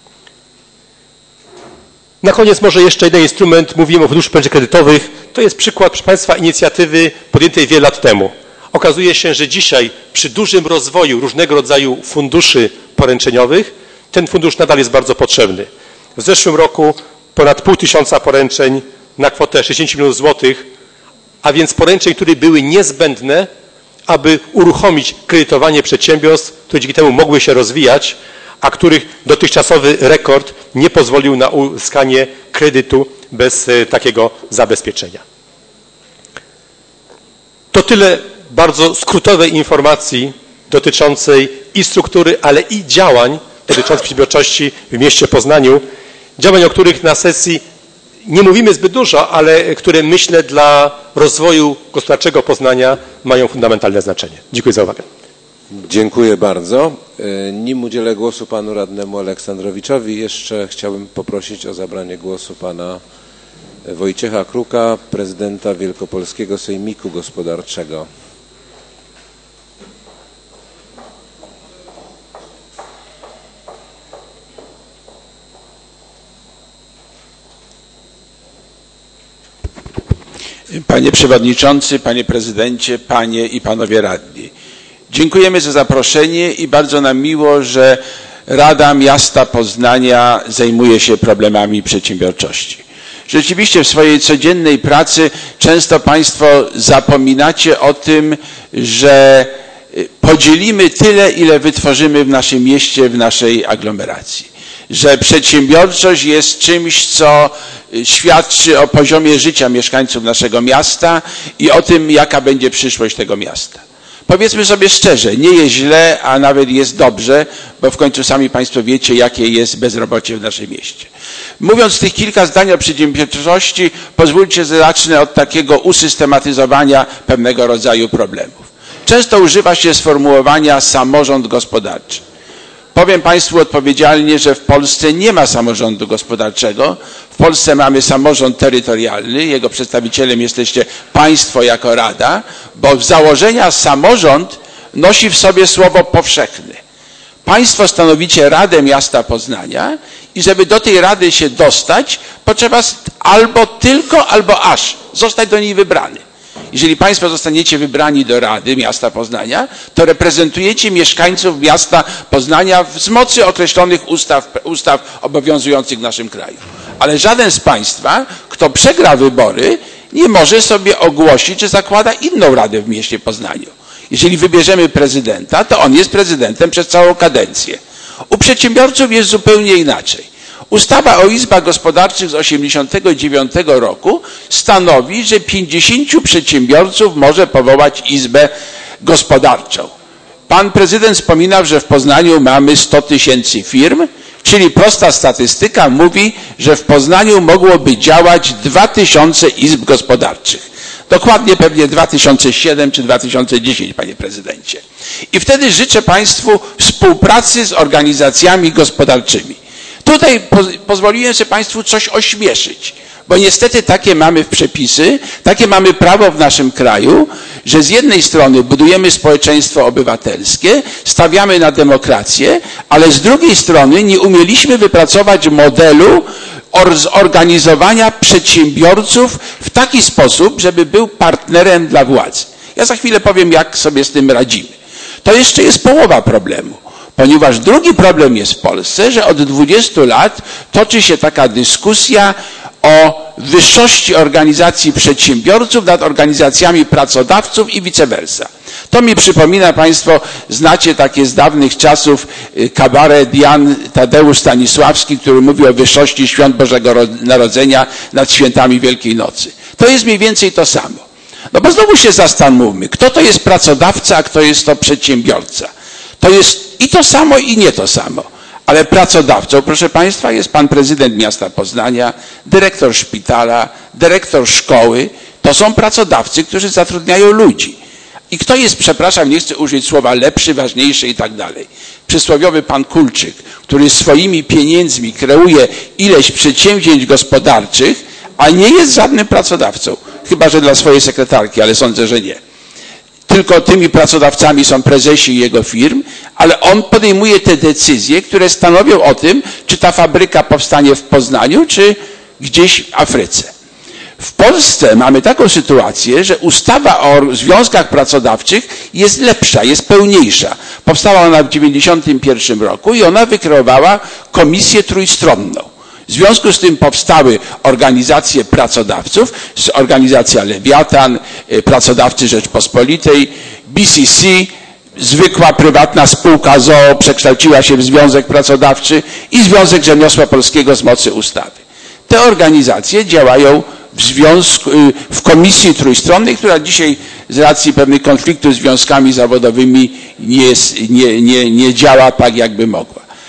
C: Na koniec może jeszcze jeden instrument, mówimy o funduszach kredytowych. To jest przykład, proszę Państwa, inicjatywy podjętej wiele lat temu. Okazuje się, że dzisiaj przy dużym rozwoju różnego rodzaju funduszy poręczeniowych ten fundusz nadal jest bardzo potrzebny. W zeszłym roku ponad 500 poręczeń na kwotę 60 milionów złotych, a więc poręczeń, które były niezbędne, aby uruchomić kredytowanie przedsiębiorstw, które dzięki temu mogły się rozwijać, a których dotychczasowy rekord nie pozwolił na uzyskanie kredytu bez takiego zabezpieczenia. To tyle bardzo skrótowej informacji dotyczącej i struktury, ale i działań dotyczących przedsiębiorczości w mieście Poznaniu. Działań, o których na sesji nie mówimy zbyt dużo, ale które myślę dla rozwoju gospodarczego Poznania mają fundamentalne znaczenie. Dziękuję za uwagę.
A: Dziękuję bardzo. Nim udzielę głosu panu radnemu Aleksandrowiczowi, jeszcze chciałbym poprosić o zabranie głosu pana Wojciecha Kruka, prezydenta Wielkopolskiego Sejmiku Gospodarczego.
D: Panie Przewodniczący, Panie Prezydencie, Panie i Panowie Radni. Dziękujemy za zaproszenie i bardzo nam miło, że Rada Miasta Poznania zajmuje się problemami przedsiębiorczości. Rzeczywiście w swojej codziennej pracy często Państwo zapominacie o tym, że podzielimy tyle, ile wytworzymy w naszym mieście, w naszej aglomeracji. Że przedsiębiorczość jest czymś, co świadczy o poziomie życia mieszkańców naszego miasta i o tym, jaka będzie przyszłość tego miasta. Powiedzmy sobie szczerze, nie jest źle, a nawet jest dobrze, bo w końcu sami Państwo wiecie, jakie jest bezrobocie w naszym mieście. Mówiąc tych kilka zdań o przedsiębiorczości, pozwólcie, że zacznę od takiego usystematyzowania pewnego rodzaju problemów. Często używa się sformułowania samorząd gospodarczy. Powiem Państwu odpowiedzialnie, że w Polsce nie ma samorządu gospodarczego. W Polsce mamy samorząd terytorialny, jego przedstawicielem jesteście Państwo jako Rada, bo w założenia samorząd nosi w sobie słowo powszechny. Państwo stanowicie Radę Miasta Poznania i żeby do tej Rady się dostać, potrzeba albo tylko, albo aż zostać do niej wybrany. Jeżeli Państwo zostaniecie wybrani do Rady Miasta Poznania, to reprezentujecie mieszkańców miasta Poznania z mocy określonych ustaw obowiązujących w naszym kraju. Ale żaden z Państwa, kto przegra wybory, nie może sobie ogłosić, że zakłada inną radę w mieście Poznaniu. Jeżeli wybierzemy prezydenta, to on jest prezydentem przez całą kadencję. U przedsiębiorców jest zupełnie inaczej. Ustawa o izbach gospodarczych z 1989 roku stanowi, że 50 przedsiębiorców może powołać izbę gospodarczą. Pan prezydent wspominał, że w Poznaniu mamy 100 000 firm, czyli prosta statystyka mówi, że w Poznaniu mogłoby działać 2000 izb gospodarczych. Dokładnie pewnie 2007 czy 2010, panie prezydencie. I wtedy życzę Państwu współpracy z organizacjami gospodarczymi. Tutaj pozwoliłem sobie Państwu coś ośmieszyć, bo niestety takie mamy przepisy, takie mamy prawo w naszym kraju, że z jednej strony budujemy społeczeństwo obywatelskie, stawiamy na demokrację, ale z drugiej strony nie umieliśmy wypracować modelu zorganizowania przedsiębiorców w taki sposób, żeby był partnerem dla władzy. Ja za chwilę powiem, jak sobie z tym radzimy. To jeszcze jest połowa problemu. Ponieważ drugi problem jest w Polsce, że od 20 lat toczy się taka dyskusja o wyższości organizacji przedsiębiorców nad organizacjami pracodawców i vice versa. To mi przypomina, Państwo znacie takie z dawnych czasów kabaret Jan Tadeusz Stanisławski, który mówi o wyższości świąt Bożego Narodzenia nad świętami Wielkiej Nocy. To jest mniej więcej to samo. No bo znowu się zastanówmy, kto to jest pracodawca, a kto jest to przedsiębiorca. To jest i to samo, i nie to samo. Ale pracodawcą, proszę Państwa, jest pan prezydent miasta Poznania, dyrektor szpitala, dyrektor szkoły. To są pracodawcy, którzy zatrudniają ludzi. I kto jest, przepraszam, nie chcę użyć słowa lepszy, ważniejszy i tak dalej. Przysłowiowy pan Kulczyk, który swoimi pieniędzmi kreuje ileś przedsięwzięć gospodarczych, a nie jest żadnym pracodawcą. Chyba że dla swojej sekretarki, ale sądzę, że nie. Tylko tymi pracodawcami są prezesi jego firm, ale on podejmuje te decyzje, które stanowią o tym, czy ta fabryka powstanie w Poznaniu, czy gdzieś w Afryce. W Polsce mamy taką sytuację, że ustawa o związkach pracodawczych jest lepsza, jest pełniejsza. Powstała ona w 1991 roku i ona wykreowała komisję trójstronną. W związku z tym powstały organizacje pracodawców, organizacja Lewiatan, Pracodawcy Rzeczpospolitej, BCC, zwykła prywatna spółka z.o.o. przekształciła się w Związek Pracodawczy i Związek Rzemiosła Polskiego z mocy ustawy. Te organizacje działają w komisji trójstronnej, która dzisiaj z racji pewnych konfliktów z związkami zawodowymi nie działa tak, jakby mogła.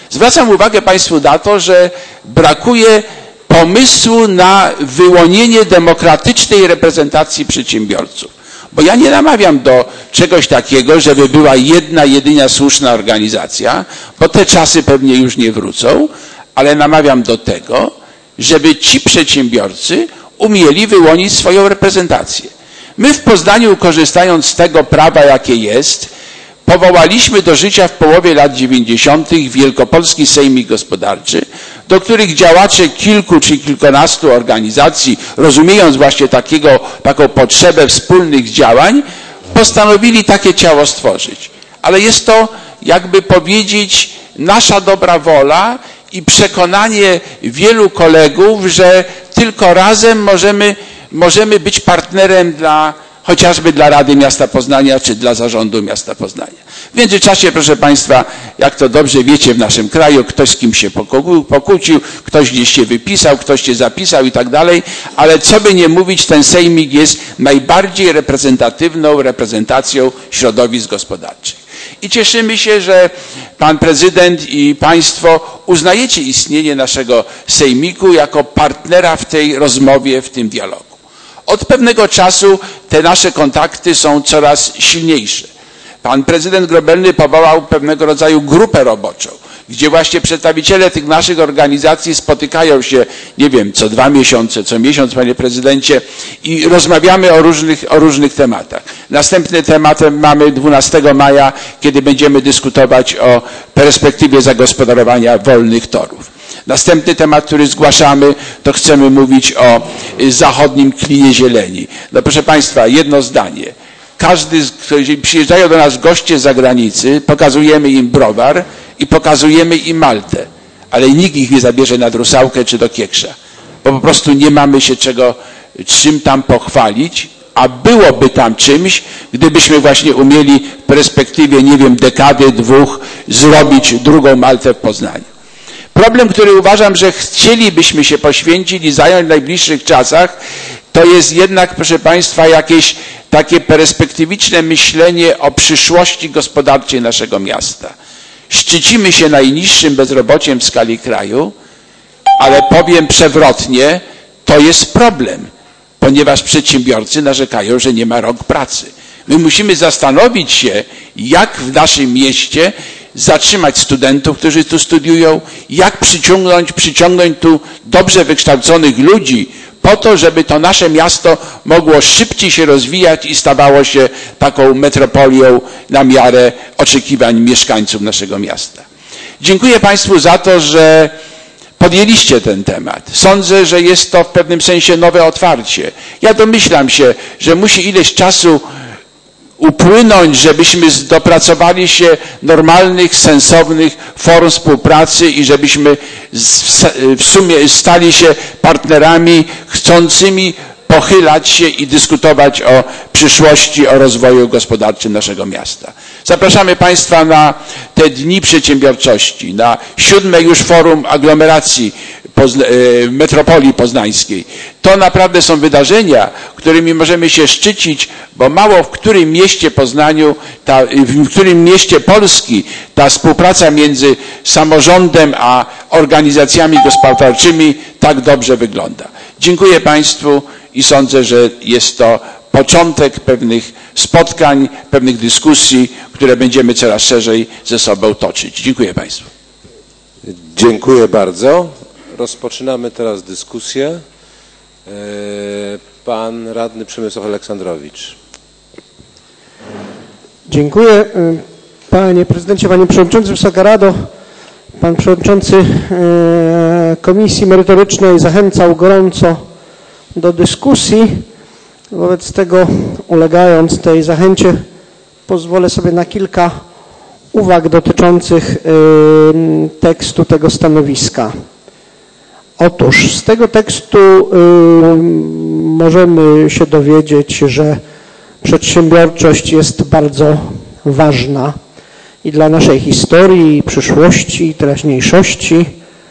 D: Zwracam uwagę Państwu na to, że brakuje pomysłu na wyłonienie demokratycznej reprezentacji przedsiębiorców. Bo ja nie namawiam do czegoś takiego, żeby była jedna, jedyna słuszna organizacja, bo te czasy pewnie już nie wrócą, ale namawiam do tego, żeby ci przedsiębiorcy umieli wyłonić swoją reprezentację. My w Poznaniu, korzystając z tego prawa, jakie jest, powołaliśmy do życia w połowie lat 90. Wielkopolski Sejmik Gospodarczy, do których działacze kilku czy kilkunastu organizacji, rozumiejąc właśnie taką potrzebę wspólnych działań, postanowili takie ciało stworzyć. Ale jest to, jakby powiedzieć, nasza dobra wola i przekonanie wielu kolegów, że tylko razem możemy być partnerem chociażby dla Rady Miasta Poznania czy dla Zarządu Miasta Poznania. W międzyczasie, proszę Państwa, jak to dobrze wiecie w naszym kraju, ktoś z kimś się pokłócił, ktoś gdzieś się wypisał, ktoś się zapisał i tak dalej, ale co by nie mówić, ten sejmik jest najbardziej reprezentatywną reprezentacją środowisk gospodarczych. I cieszymy się, że Pan Prezydent i Państwo uznajecie istnienie naszego sejmiku jako partnera w tej rozmowie, w tym dialogu. Od pewnego czasu te nasze kontakty są coraz silniejsze. Pan prezydent Grobelny powołał pewnego rodzaju grupę roboczą, gdzie właśnie przedstawiciele tych naszych organizacji spotykają się, nie wiem, co 2 miesiące, co miesiąc, panie prezydencie, i rozmawiamy o różnych tematach. Następny temat mamy 12 maja, kiedy będziemy dyskutować o perspektywie zagospodarowania wolnych torów. Następny temat, który zgłaszamy, to chcemy mówić o zachodnim klinie zieleni. No proszę Państwa, jedno zdanie. Jeżeli przyjeżdżają do nas goście z zagranicy, pokazujemy im browar i pokazujemy im Maltę, ale nikt ich nie zabierze nad Rusałkę czy do Kieksza, bo po prostu nie mamy się czym tam pochwalić, a byłoby tam czymś, gdybyśmy właśnie umieli w perspektywie, nie wiem, dekady, 2 zrobić drugą Maltę w Poznaniu. Problem, który uważam, że chcielibyśmy się poświęcić i zająć w najbliższych czasach, to jest jednak, proszę Państwa, jakieś takie perspektywiczne myślenie o przyszłości gospodarczej naszego miasta. Szczycimy się najniższym bezrobociem w skali kraju, ale powiem przewrotnie, to jest problem, ponieważ przedsiębiorcy narzekają, że nie ma rąk pracy. My musimy zastanowić się, jak w naszym mieście zatrzymać studentów, którzy tu studiują, jak przyciągnąć tu dobrze wykształconych ludzi po to, żeby to nasze miasto mogło szybciej się rozwijać i stawało się taką metropolią na miarę oczekiwań mieszkańców naszego miasta. Dziękuję Państwu za to, że podjęliście ten temat. Sądzę, że jest to w pewnym sensie nowe otwarcie. Ja domyślam się, że musi ileś czasu upłynąć, żebyśmy dopracowali się normalnych, sensownych form współpracy i żebyśmy w sumie stali się partnerami chcącymi pochylać się i dyskutować o przyszłości, o rozwoju gospodarczym naszego miasta. Zapraszamy Państwa na te dni przedsiębiorczości, na 7. już forum aglomeracji metropolii poznańskiej. To naprawdę są wydarzenia, którymi możemy się szczycić, bo mało w którym mieście Poznaniu, w którym mieście Polski ta współpraca między samorządem a organizacjami gospodarczymi tak dobrze wygląda. Dziękuję Państwu i sądzę, że jest to początek pewnych spotkań, pewnych dyskusji, które będziemy coraz szerzej ze sobą toczyć. Dziękuję Państwu.
A: Dziękuję bardzo. Rozpoczynamy teraz dyskusję. Pan radny Przemysław Aleksandrowicz.
E: Dziękuję. Panie prezydencie, panie przewodniczący, Wysoka Rado, pan przewodniczący komisji merytorycznej zachęcał gorąco do dyskusji. Wobec tego, ulegając tej zachęcie, pozwolę sobie na kilka uwag dotyczących tekstu tego stanowiska. Otóż z tego tekstu możemy się dowiedzieć, że przedsiębiorczość jest bardzo ważna i dla naszej historii, i przyszłości, i teraźniejszości,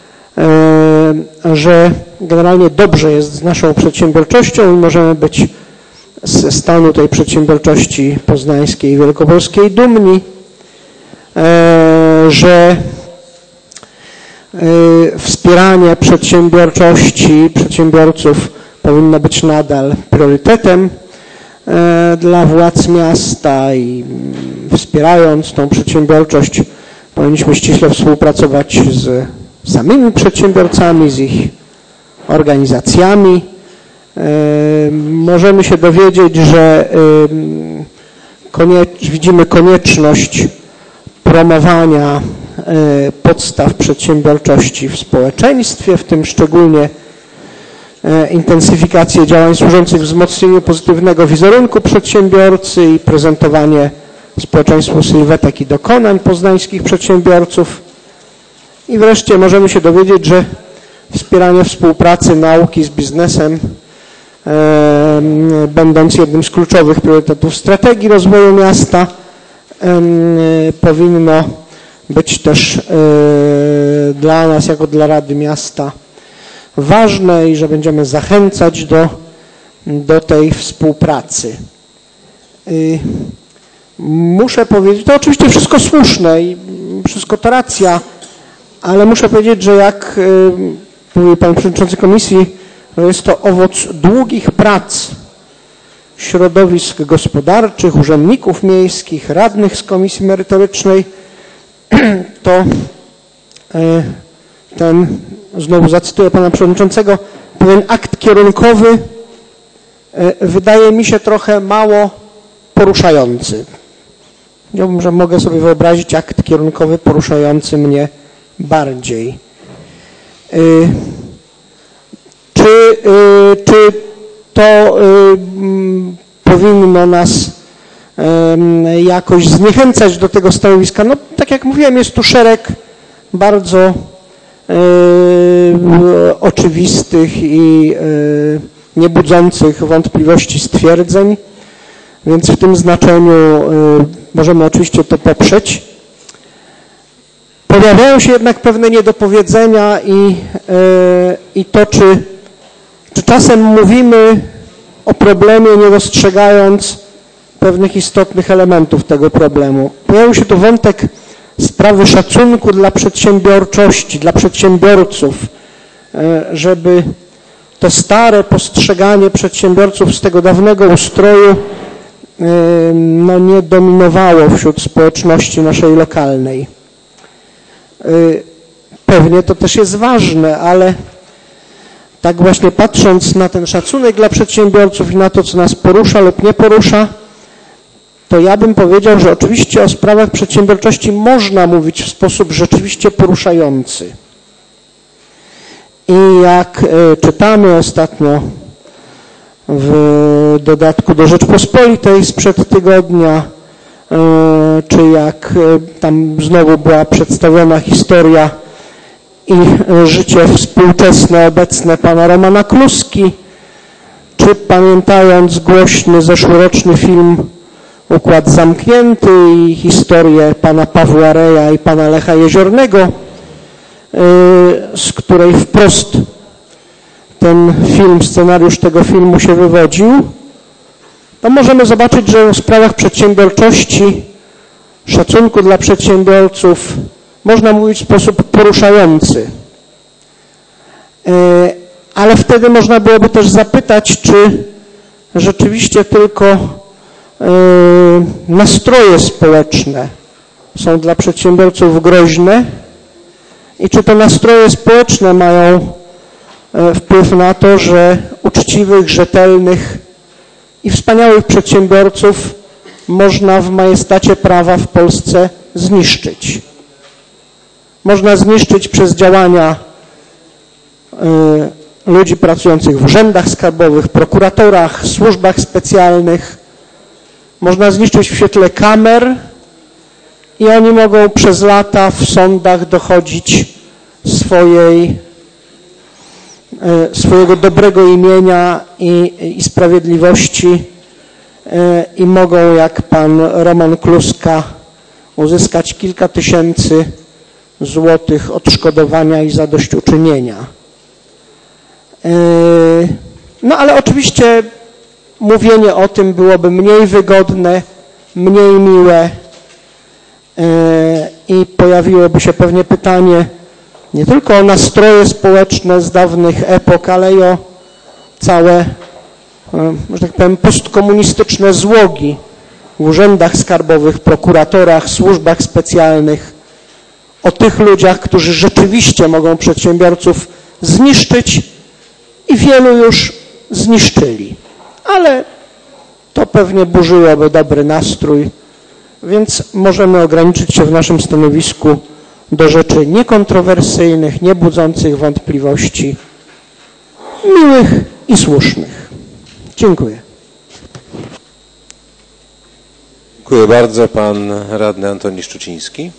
E: że generalnie dobrze jest z naszą przedsiębiorczością i możemy być ze stanu tej przedsiębiorczości poznańskiej i wielkopolskiej dumni, że Wspieranie przedsiębiorczości, przedsiębiorców powinno być nadal priorytetem dla władz miasta i wspierając tą przedsiębiorczość powinniśmy ściśle współpracować z samymi przedsiębiorcami, z ich organizacjami. Możemy się dowiedzieć, że widzimy konieczność promowania podstaw przedsiębiorczości w społeczeństwie, w tym szczególnie intensyfikację działań służących wzmocnieniu pozytywnego wizerunku przedsiębiorcy i prezentowanie społeczeństwu sylwetek i dokonań poznańskich przedsiębiorców. I wreszcie możemy się dowiedzieć, że wspieranie współpracy nauki z biznesem, będąc jednym z kluczowych priorytetów strategii rozwoju miasta, powinno być też dla nas, jako dla Rady Miasta, ważne i że będziemy zachęcać do tej współpracy. Muszę powiedzieć, to oczywiście wszystko słuszne i wszystko to racja, ale muszę powiedzieć, że jak mówił Pan Przewodniczący Komisji, że jest to owoc długich prac środowisk gospodarczych, urzędników miejskich, radnych z Komisji Merytorycznej, to ten, znowu zacytuję Pana Przewodniczącego, pewien akt kierunkowy wydaje mi się trochę mało poruszający. Powiedziałbym, że mogę sobie wyobrazić akt kierunkowy poruszający mnie bardziej. Czy to powinno nas jakoś zniechęcać do tego stanowiska? No, tak jak mówiłem, jest tu szereg bardzo oczywistych i niebudzących wątpliwości stwierdzeń, więc w tym znaczeniu możemy oczywiście to poprzeć. Pojawiają się jednak pewne niedopowiedzenia i to, czy czasem mówimy o problemie, nie dostrzegając pewnych istotnych elementów tego problemu. Pojawił się tu wątek sprawy szacunku dla przedsiębiorczości, dla przedsiębiorców, żeby to stare postrzeganie przedsiębiorców z tego dawnego ustroju no, nie dominowało wśród społeczności naszej lokalnej. Pewnie to też jest ważne, ale tak właśnie patrząc na ten szacunek dla przedsiębiorców i na to, co nas porusza lub nie porusza, to ja bym powiedział, że oczywiście o sprawach przedsiębiorczości można mówić w sposób rzeczywiście poruszający. I jak czytamy ostatnio w dodatku do Rzeczpospolitej sprzed tygodnia, czy jak tam znowu była przedstawiona historia i życie współczesne, obecne pana Romana Kluski, czy pamiętając głośny zeszłoroczny film Układ Zamknięty i historię pana Pawła Reja i pana Lecha Jeziornego, z której wprost ten film, scenariusz tego filmu się wywodził, to możemy zobaczyć, że o sprawach przedsiębiorczości, szacunku dla przedsiębiorców można mówić w sposób poruszający. Ale wtedy można byłoby też zapytać, czy rzeczywiście tylko nastroje społeczne są dla przedsiębiorców groźne i czy te nastroje społeczne mają wpływ na to, że uczciwych, rzetelnych i wspaniałych przedsiębiorców można w majestacie prawa w Polsce zniszczyć. Można zniszczyć przez działania ludzi pracujących w urzędach skarbowych, prokuratorach, służbach specjalnych. Można zniszczyć w świetle kamer i oni mogą przez lata w sądach dochodzić swojego dobrego imienia i sprawiedliwości i mogą, jak pan Roman Kluska, uzyskać kilka tysięcy złotych odszkodowania i zadośćuczynienia. No ale oczywiście mówienie o tym byłoby mniej wygodne, mniej miłe i pojawiłoby się pewnie pytanie, nie tylko o nastroje społeczne z dawnych epok, ale i o całe, że tak powiem, postkomunistyczne złogi w urzędach skarbowych, prokuratorach, służbach specjalnych, o tych ludziach, którzy rzeczywiście mogą przedsiębiorców zniszczyć i wielu już zniszczyli. Ale to pewnie burzyłoby dobry nastrój, więc możemy ograniczyć się w naszym stanowisku do rzeczy niekontrowersyjnych, nie budzących wątpliwości, miłych i słusznych. Dziękuję.
A: Dziękuję bardzo. Pan radny Antoni Szczuciński.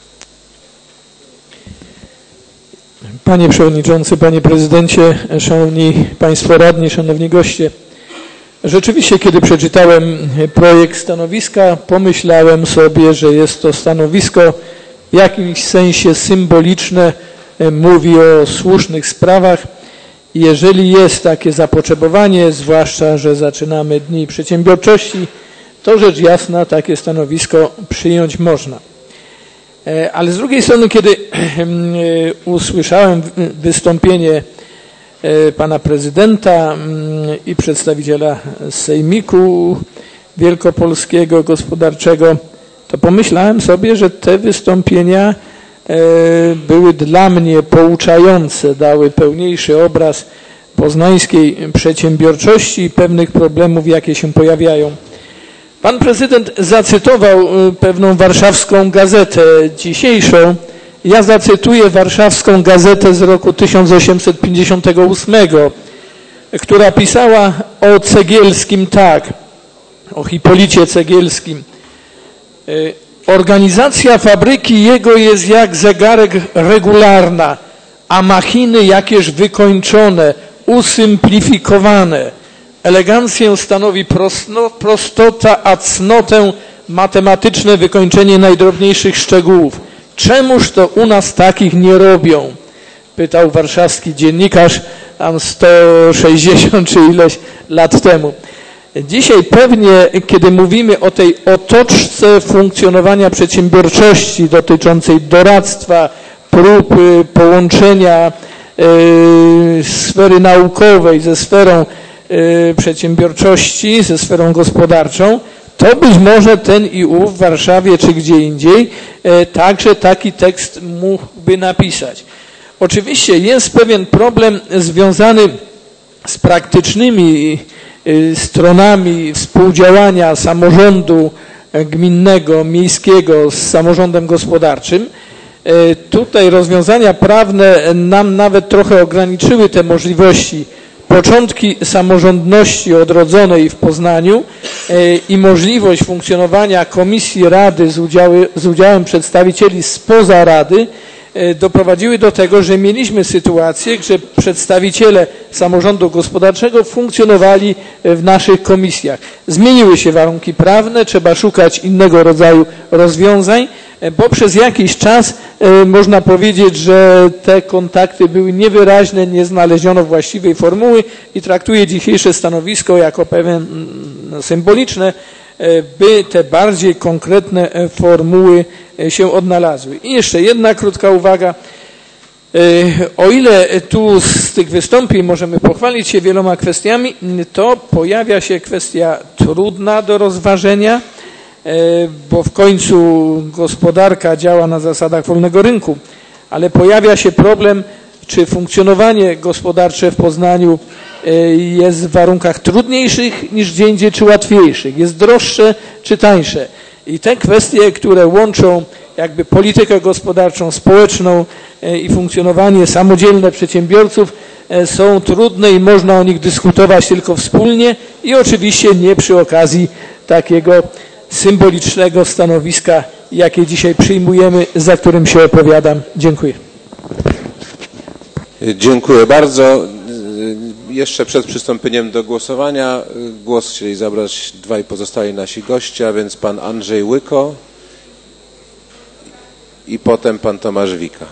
F: Panie Przewodniczący, Panie Prezydencie, Szanowni Państwo Radni, Szanowni Goście. Rzeczywiście, kiedy przeczytałem projekt stanowiska, pomyślałem sobie, że jest to stanowisko w jakimś sensie symboliczne, mówi o słusznych sprawach. Jeżeli jest takie zapotrzebowanie, zwłaszcza, że zaczynamy Dni Przedsiębiorczości, to rzecz jasna takie stanowisko przyjąć można. Ale z drugiej strony, kiedy usłyszałem wystąpienie pana prezydenta i przedstawiciela Sejmiku Wielkopolskiego Gospodarczego, to pomyślałem sobie, że te wystąpienia były dla mnie pouczające, dały pełniejszy obraz poznańskiej przedsiębiorczości i pewnych problemów, jakie się pojawiają. Pan prezydent zacytował pewną warszawską gazetę dzisiejszą. Ja zacytuję warszawską gazetę z roku 1858, która pisała o Cegielskim tak, o Hipolicie Cegielskim. Organizacja fabryki jego jest jak zegarek regularna, a machiny jakież wykończone, usymplifikowane. Elegancję stanowi prostota, a cnotę matematyczne wykończenie najdrobniejszych szczegółów. Czemuż to u nas takich nie robią? Pytał warszawski dziennikarz tam 160 czy ileś lat temu. Dzisiaj pewnie, kiedy mówimy o tej otoczce funkcjonowania przedsiębiorczości dotyczącej doradztwa, prób połączenia sfery naukowej ze sferą przedsiębiorczości, ze sferą gospodarczą, to być może ten i ów w Warszawie czy gdzie indziej także taki tekst mógłby napisać. Oczywiście jest pewien problem związany z praktycznymi stronami współdziałania samorządu gminnego, miejskiego z samorządem gospodarczym. Tutaj rozwiązania prawne nam nawet trochę ograniczyły te możliwości. Początki samorządności odrodzonej w Poznaniu i możliwość funkcjonowania komisji rady z udziałem przedstawicieli spoza rady doprowadziły do tego, że mieliśmy sytuację, że przedstawiciele samorządu gospodarczego funkcjonowali w naszych komisjach. Zmieniły się warunki prawne, trzeba szukać innego rodzaju rozwiązań, bo przez jakiś czas można powiedzieć, że te kontakty były niewyraźne, nie znaleziono właściwej formuły i traktuję dzisiejsze stanowisko jako pewien symboliczne, by te bardziej konkretne formuły się odnalazły. I jeszcze jedna krótka uwaga. O ile tu z tych wystąpień możemy pochwalić się wieloma kwestiami, to pojawia się kwestia trudna do rozważenia, bo w końcu gospodarka działa na zasadach wolnego rynku, ale pojawia się problem, czy funkcjonowanie gospodarcze w Poznaniu jest w warunkach trudniejszych niż gdzie indziej, czy łatwiejszych, jest droższe czy tańsze. I te kwestie, które łączą jakby politykę gospodarczą, społeczną i funkcjonowanie samodzielne przedsiębiorców są trudne i można o nich dyskutować tylko wspólnie i oczywiście nie przy okazji takiego symbolicznego stanowiska, jakie dzisiaj przyjmujemy, za którym się opowiadam. Dziękuję.
A: Dziękuję bardzo. Jeszcze przed przystąpieniem do głosowania głos chcieli zabrać dwaj pozostali nasi goście, a więc pan Andrzej Łyko i potem pan Tomasz Wika.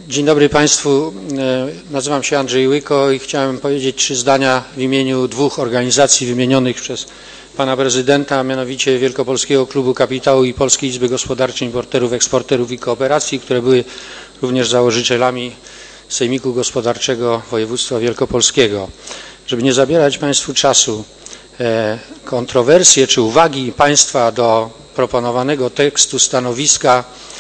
G: Dzień dobry Państwu. Nazywam się Andrzej Łyko i chciałem powiedzieć 3 zdania w imieniu 2 organizacji wymienionych przez Pana Prezydenta, a mianowicie Wielkopolskiego Klubu Kapitału i Polskiej Izby Gospodarczej Importerów, Eksporterów i Kooperacji, które były również założycielami Sejmiku Gospodarczego Województwa Wielkopolskiego. Żeby nie zabierać Państwu czasu, kontrowersje czy uwagi Państwa do proponowanego tekstu stanowiska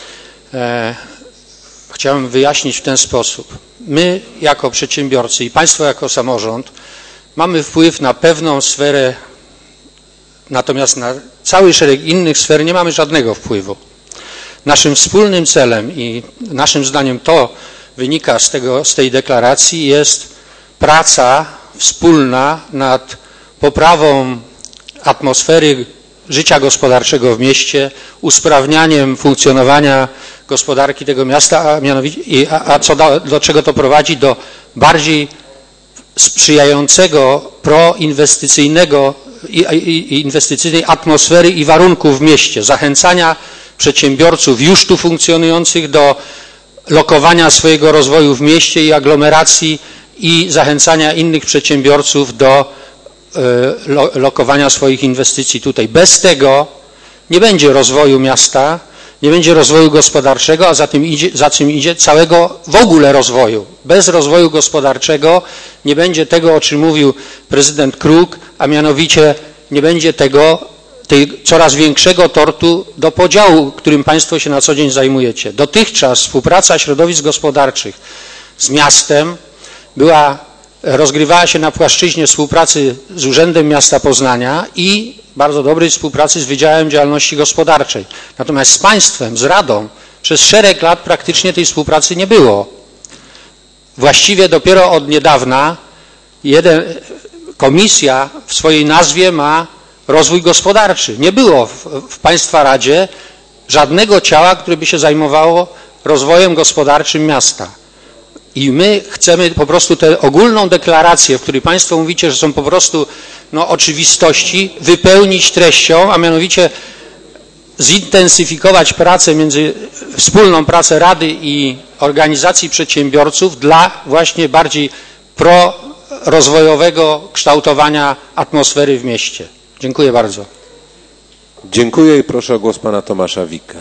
G: chciałem wyjaśnić w ten sposób. My jako przedsiębiorcy i Państwo jako samorząd mamy wpływ na pewną sferę, natomiast na cały szereg innych sfer nie mamy żadnego wpływu. Naszym wspólnym celem i naszym zdaniem to wynika z tej deklaracji jest praca wspólna nad poprawą atmosfery życia gospodarczego w mieście, usprawnianiem funkcjonowania gospodarki tego miasta, a do czego to prowadzi? Do bardziej sprzyjającego, proinwestycyjnego i inwestycyjnej atmosfery i warunków w mieście, zachęcania przedsiębiorców już tu funkcjonujących do lokowania swojego rozwoju w mieście i aglomeracji i zachęcania innych przedsiębiorców do lokowania swoich inwestycji tutaj. Bez tego nie będzie rozwoju miasta, nie będzie rozwoju gospodarczego, a za czym idzie całego w ogóle rozwoju. Bez rozwoju gospodarczego nie będzie tego, o czym mówił prezydent Kruk, a mianowicie nie będzie tej coraz większego tortu do podziału, którym Państwo się na co dzień zajmujecie. Dotychczas współpraca środowisk gospodarczych z miastem rozgrywała się na płaszczyźnie współpracy z Urzędem Miasta Poznania i bardzo dobrej współpracy z Wydziałem Działalności Gospodarczej. Natomiast z państwem, z Radą przez szereg lat praktycznie tej współpracy nie było. Właściwie dopiero od niedawna komisja w swojej nazwie ma rozwój gospodarczy. Nie było w Państwa Radzie żadnego ciała, które by się zajmowało rozwojem gospodarczym miasta. I my chcemy po prostu tę ogólną deklarację, w której Państwo mówicie, że są po prostu oczywistości, wypełnić treścią, a mianowicie zintensyfikować pracę wspólną pracę Rady i organizacji przedsiębiorców dla właśnie bardziej prorozwojowego kształtowania atmosfery w mieście. Dziękuję bardzo.
A: Dziękuję i proszę o głos Pana Tomasza Wika.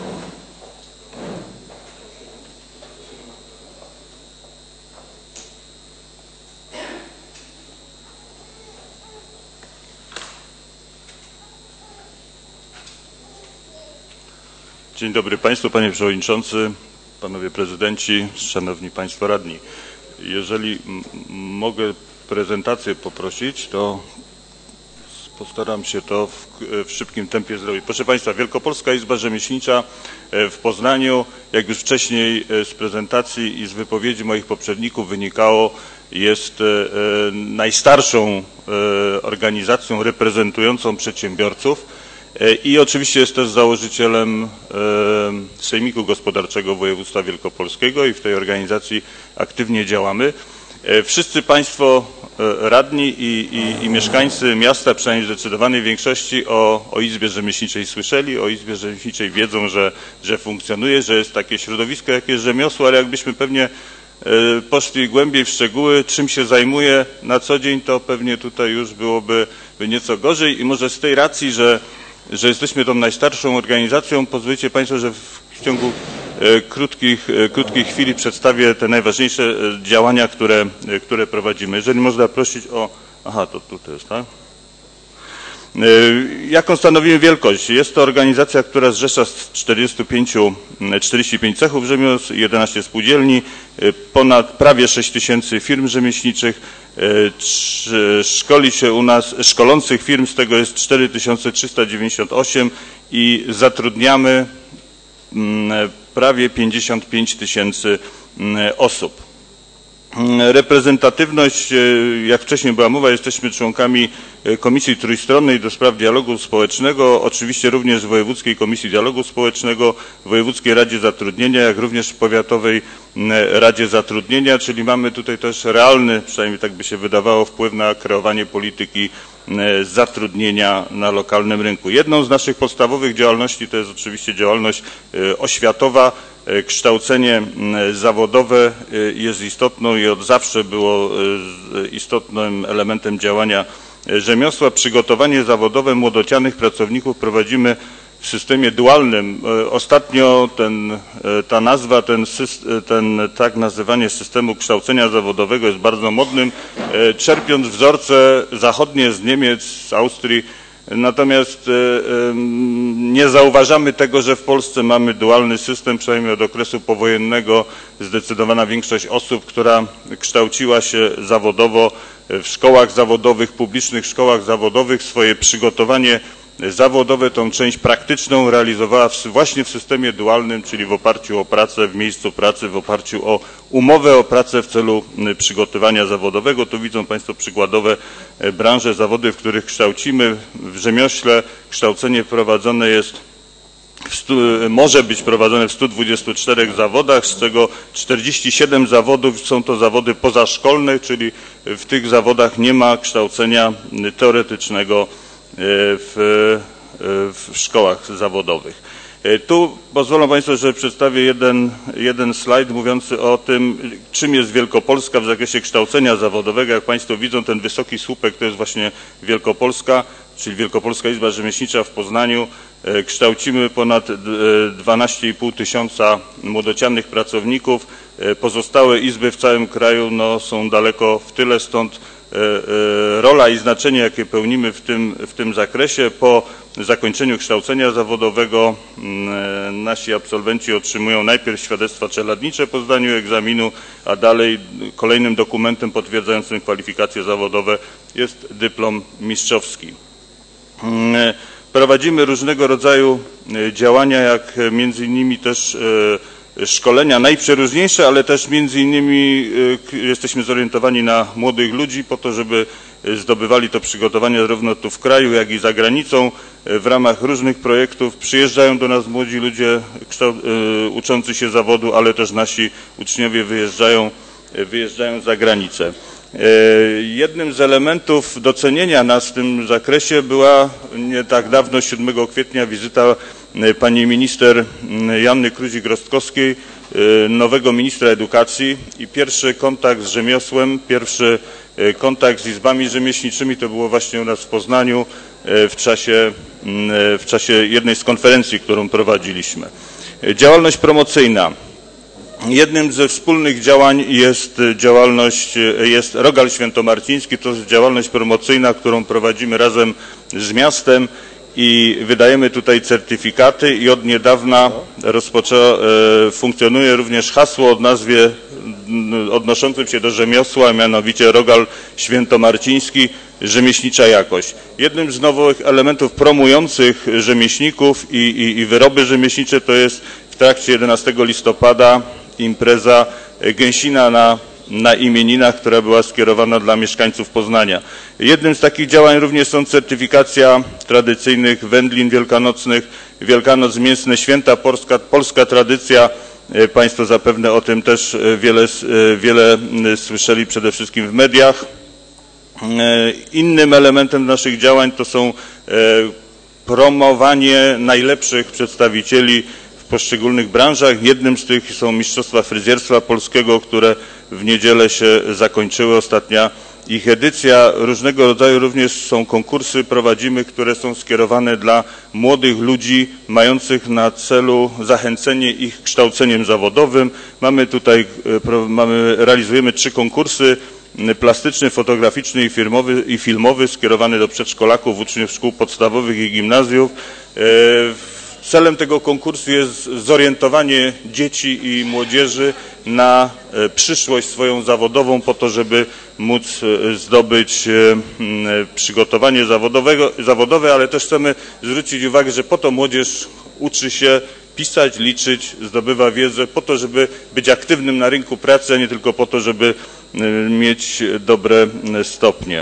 H: Dzień dobry Państwu, Panie Przewodniczący, Panowie Prezydenci, Szanowni Państwo Radni. Jeżeli mogę prezentację poprosić, to postaram się to w szybkim tempie zrobić. Proszę Państwa, Wielkopolska Izba Rzemieślnicza w Poznaniu, jak już wcześniej z prezentacji i z wypowiedzi moich poprzedników wynikało, jest najstarszą organizacją reprezentującą przedsiębiorców i oczywiście jest też założycielem Sejmiku Gospodarczego Województwa Wielkopolskiego i w tej organizacji aktywnie działamy. Wszyscy Państwo radni i mieszkańcy miasta, przynajmniej w zdecydowanej większości o Izbie Rzemieślniczej słyszeli, o Izbie Rzemieślniczej wiedzą, że funkcjonuje, że jest takie środowisko, jakieś rzemiosło, ale jakbyśmy pewnie poszli głębiej w szczegóły, czym się zajmuje na co dzień, to pewnie tutaj już byłoby nieco gorzej i może z tej racji, że jesteśmy tą najstarszą organizacją, pozwolicie Państwo, że w ciągu krótkich chwili przedstawię te najważniejsze działania, które prowadzimy. Jeżeli można prosić o... Aha, to tutaj jest, tak? Jaką stanowimy wielkość? Jest to organizacja, która zrzesza 45 cechów rzemiosł, 11 spółdzielni, ponad prawie 6 tysięcy firm rzemieślniczych, szkoli się u nas, szkolących firm, z tego jest 4398 i zatrudniamy prawie 55 tysięcy osób. Reprezentatywność, jak wcześniej była mowa, jesteśmy członkami Komisji Trójstronnej do spraw dialogu społecznego, oczywiście również Wojewódzkiej Komisji Dialogu Społecznego, Wojewódzkiej Radzie Zatrudnienia, jak również Powiatowej Radzie Zatrudnienia, czyli mamy tutaj też realny, przynajmniej tak by się wydawało, wpływ na kreowanie polityki zatrudnienia na lokalnym rynku. Jedną z naszych podstawowych działalności to jest oczywiście działalność oświatowa. Kształcenie zawodowe jest istotną i od zawsze było istotnym elementem działania rzemiosła. Przygotowanie zawodowe młodocianych pracowników prowadzimy w systemie dualnym. Ostatnio ta nazwa, tak nazywanie systemu kształcenia zawodowego jest bardzo modnym, czerpiąc wzorce zachodnie z Niemiec, z Austrii. Natomiast nie zauważamy tego, że w Polsce mamy dualny system, przynajmniej od okresu powojennego. Zdecydowana większość osób, która kształciła się zawodowo w szkołach zawodowych, publicznych szkołach zawodowych, swoje przygotowanie zawodowe, tą część praktyczną realizowała właśnie w systemie dualnym, czyli w oparciu o pracę w miejscu pracy, w oparciu o umowę o pracę w celu przygotowania zawodowego. Tu widzą Państwo przykładowe branże, zawody, w których kształcimy. W rzemiośle kształcenie prowadzone jest może być prowadzone w 124 zawodach, z czego 47 zawodów są to zawody pozaszkolne, czyli w tych zawodach nie ma kształcenia teoretycznego w szkołach zawodowych. Tu pozwolą Państwo, że przedstawię jeden slajd mówiący o tym, czym jest Wielkopolska w zakresie kształcenia zawodowego. Jak Państwo widzą, ten wysoki słupek to jest właśnie Wielkopolska, czyli Wielkopolska Izba Rzemieślnicza w Poznaniu. Kształcimy ponad 12,5 tysiąca młodocianych pracowników. Pozostałe izby w całym kraju są daleko w tyle, stąd rola i znaczenie, jakie pełnimy w tym zakresie. Po zakończeniu kształcenia zawodowego nasi absolwenci otrzymują najpierw świadectwa czeladnicze po zdaniu egzaminu, a dalej kolejnym dokumentem potwierdzającym kwalifikacje zawodowe jest dyplom mistrzowski. Prowadzimy różnego rodzaju działania, jak między innymi też szkolenia najprzeróżniejsze, ale też między innymi jesteśmy zorientowani na młodych ludzi po to, żeby zdobywali to przygotowanie zarówno tu w kraju, jak i za granicą. W ramach różnych projektów przyjeżdżają do nas młodzi ludzie uczący się zawodu, ale też nasi uczniowie wyjeżdżają za granicę. Jednym z elementów docenienia nas w tym zakresie była nie tak dawno, 7 kwietnia, wizyta pani minister Joanny Kluzik-Rostkowskiej, nowego ministra edukacji, i pierwszy kontakt z rzemiosłem, pierwszy kontakt z izbami rzemieślniczymi to było właśnie u nas w Poznaniu w czasie jednej z konferencji, którą prowadziliśmy. Działalność promocyjna. Jednym ze wspólnych działań jest Rogal Świętomarciński. To jest działalność promocyjna, którą prowadzimy razem z miastem i wydajemy tutaj certyfikaty, i od niedawna funkcjonuje również hasło o nazwie odnoszącym się do rzemiosła, mianowicie Rogal Świętomarciński, rzemieślnicza jakość. Jednym z nowych elementów promujących rzemieślników i wyroby rzemieślnicze to jest w trakcie 11 listopada impreza Gęsina na imieninach, która była skierowana dla mieszkańców Poznania. Jednym z takich działań również są certyfikacja tradycyjnych wędlin wielkanocnych, Wielkanoc mięsne, święta polska tradycja. Państwo zapewne o tym też wiele słyszeli, przede wszystkim w mediach. Innym elementem naszych działań to są promowanie najlepszych przedstawicieli w poszczególnych branżach. Jednym z tych są Mistrzostwa Fryzjerstwa Polskiego, które w niedzielę się zakończyły, ostatnia ich edycja. Różnego rodzaju również są konkursy, prowadzimy, które są skierowane dla młodych ludzi, mających na celu zachęcenie ich kształceniem zawodowym. Realizujemy 3 konkursy: plastyczny, fotograficzny i filmowy, skierowany do przedszkolaków, uczniów szkół podstawowych i gimnazjów. Celem tego konkursu jest zorientowanie dzieci i młodzieży na przyszłość swoją zawodową, po to, żeby móc zdobyć przygotowanie zawodowe, ale też chcemy zwrócić uwagę, że po to młodzież uczy się pisać, liczyć, zdobywa wiedzę, po to, żeby być aktywnym na rynku pracy, a nie tylko po to, żeby mieć dobre stopnie.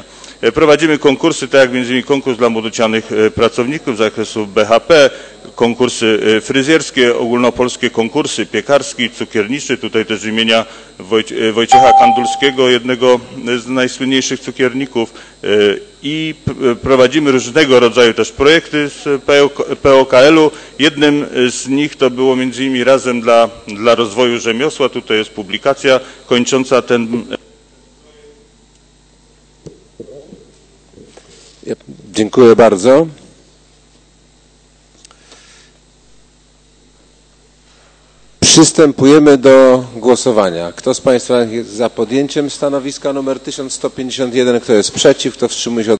H: Prowadzimy konkursy, tak jak między innymi konkurs dla młodocianych pracowników z zakresu BHP, konkursy fryzjerskie, ogólnopolskie konkursy piekarski, cukierniczy, tutaj też imienia Wojciecha Kandulskiego, jednego z najsłynniejszych cukierników, i prowadzimy różnego rodzaju też projekty z POKL-u. Jednym z nich to było między innymi Razem dla rozwoju rzemiosła. Tutaj jest publikacja kończąca ten.
A: Dziękuję bardzo. Przystępujemy do głosowania. Kto z Państwa jest za podjęciem stanowiska numer 1151? Kto jest przeciw? Kto wstrzymuje się od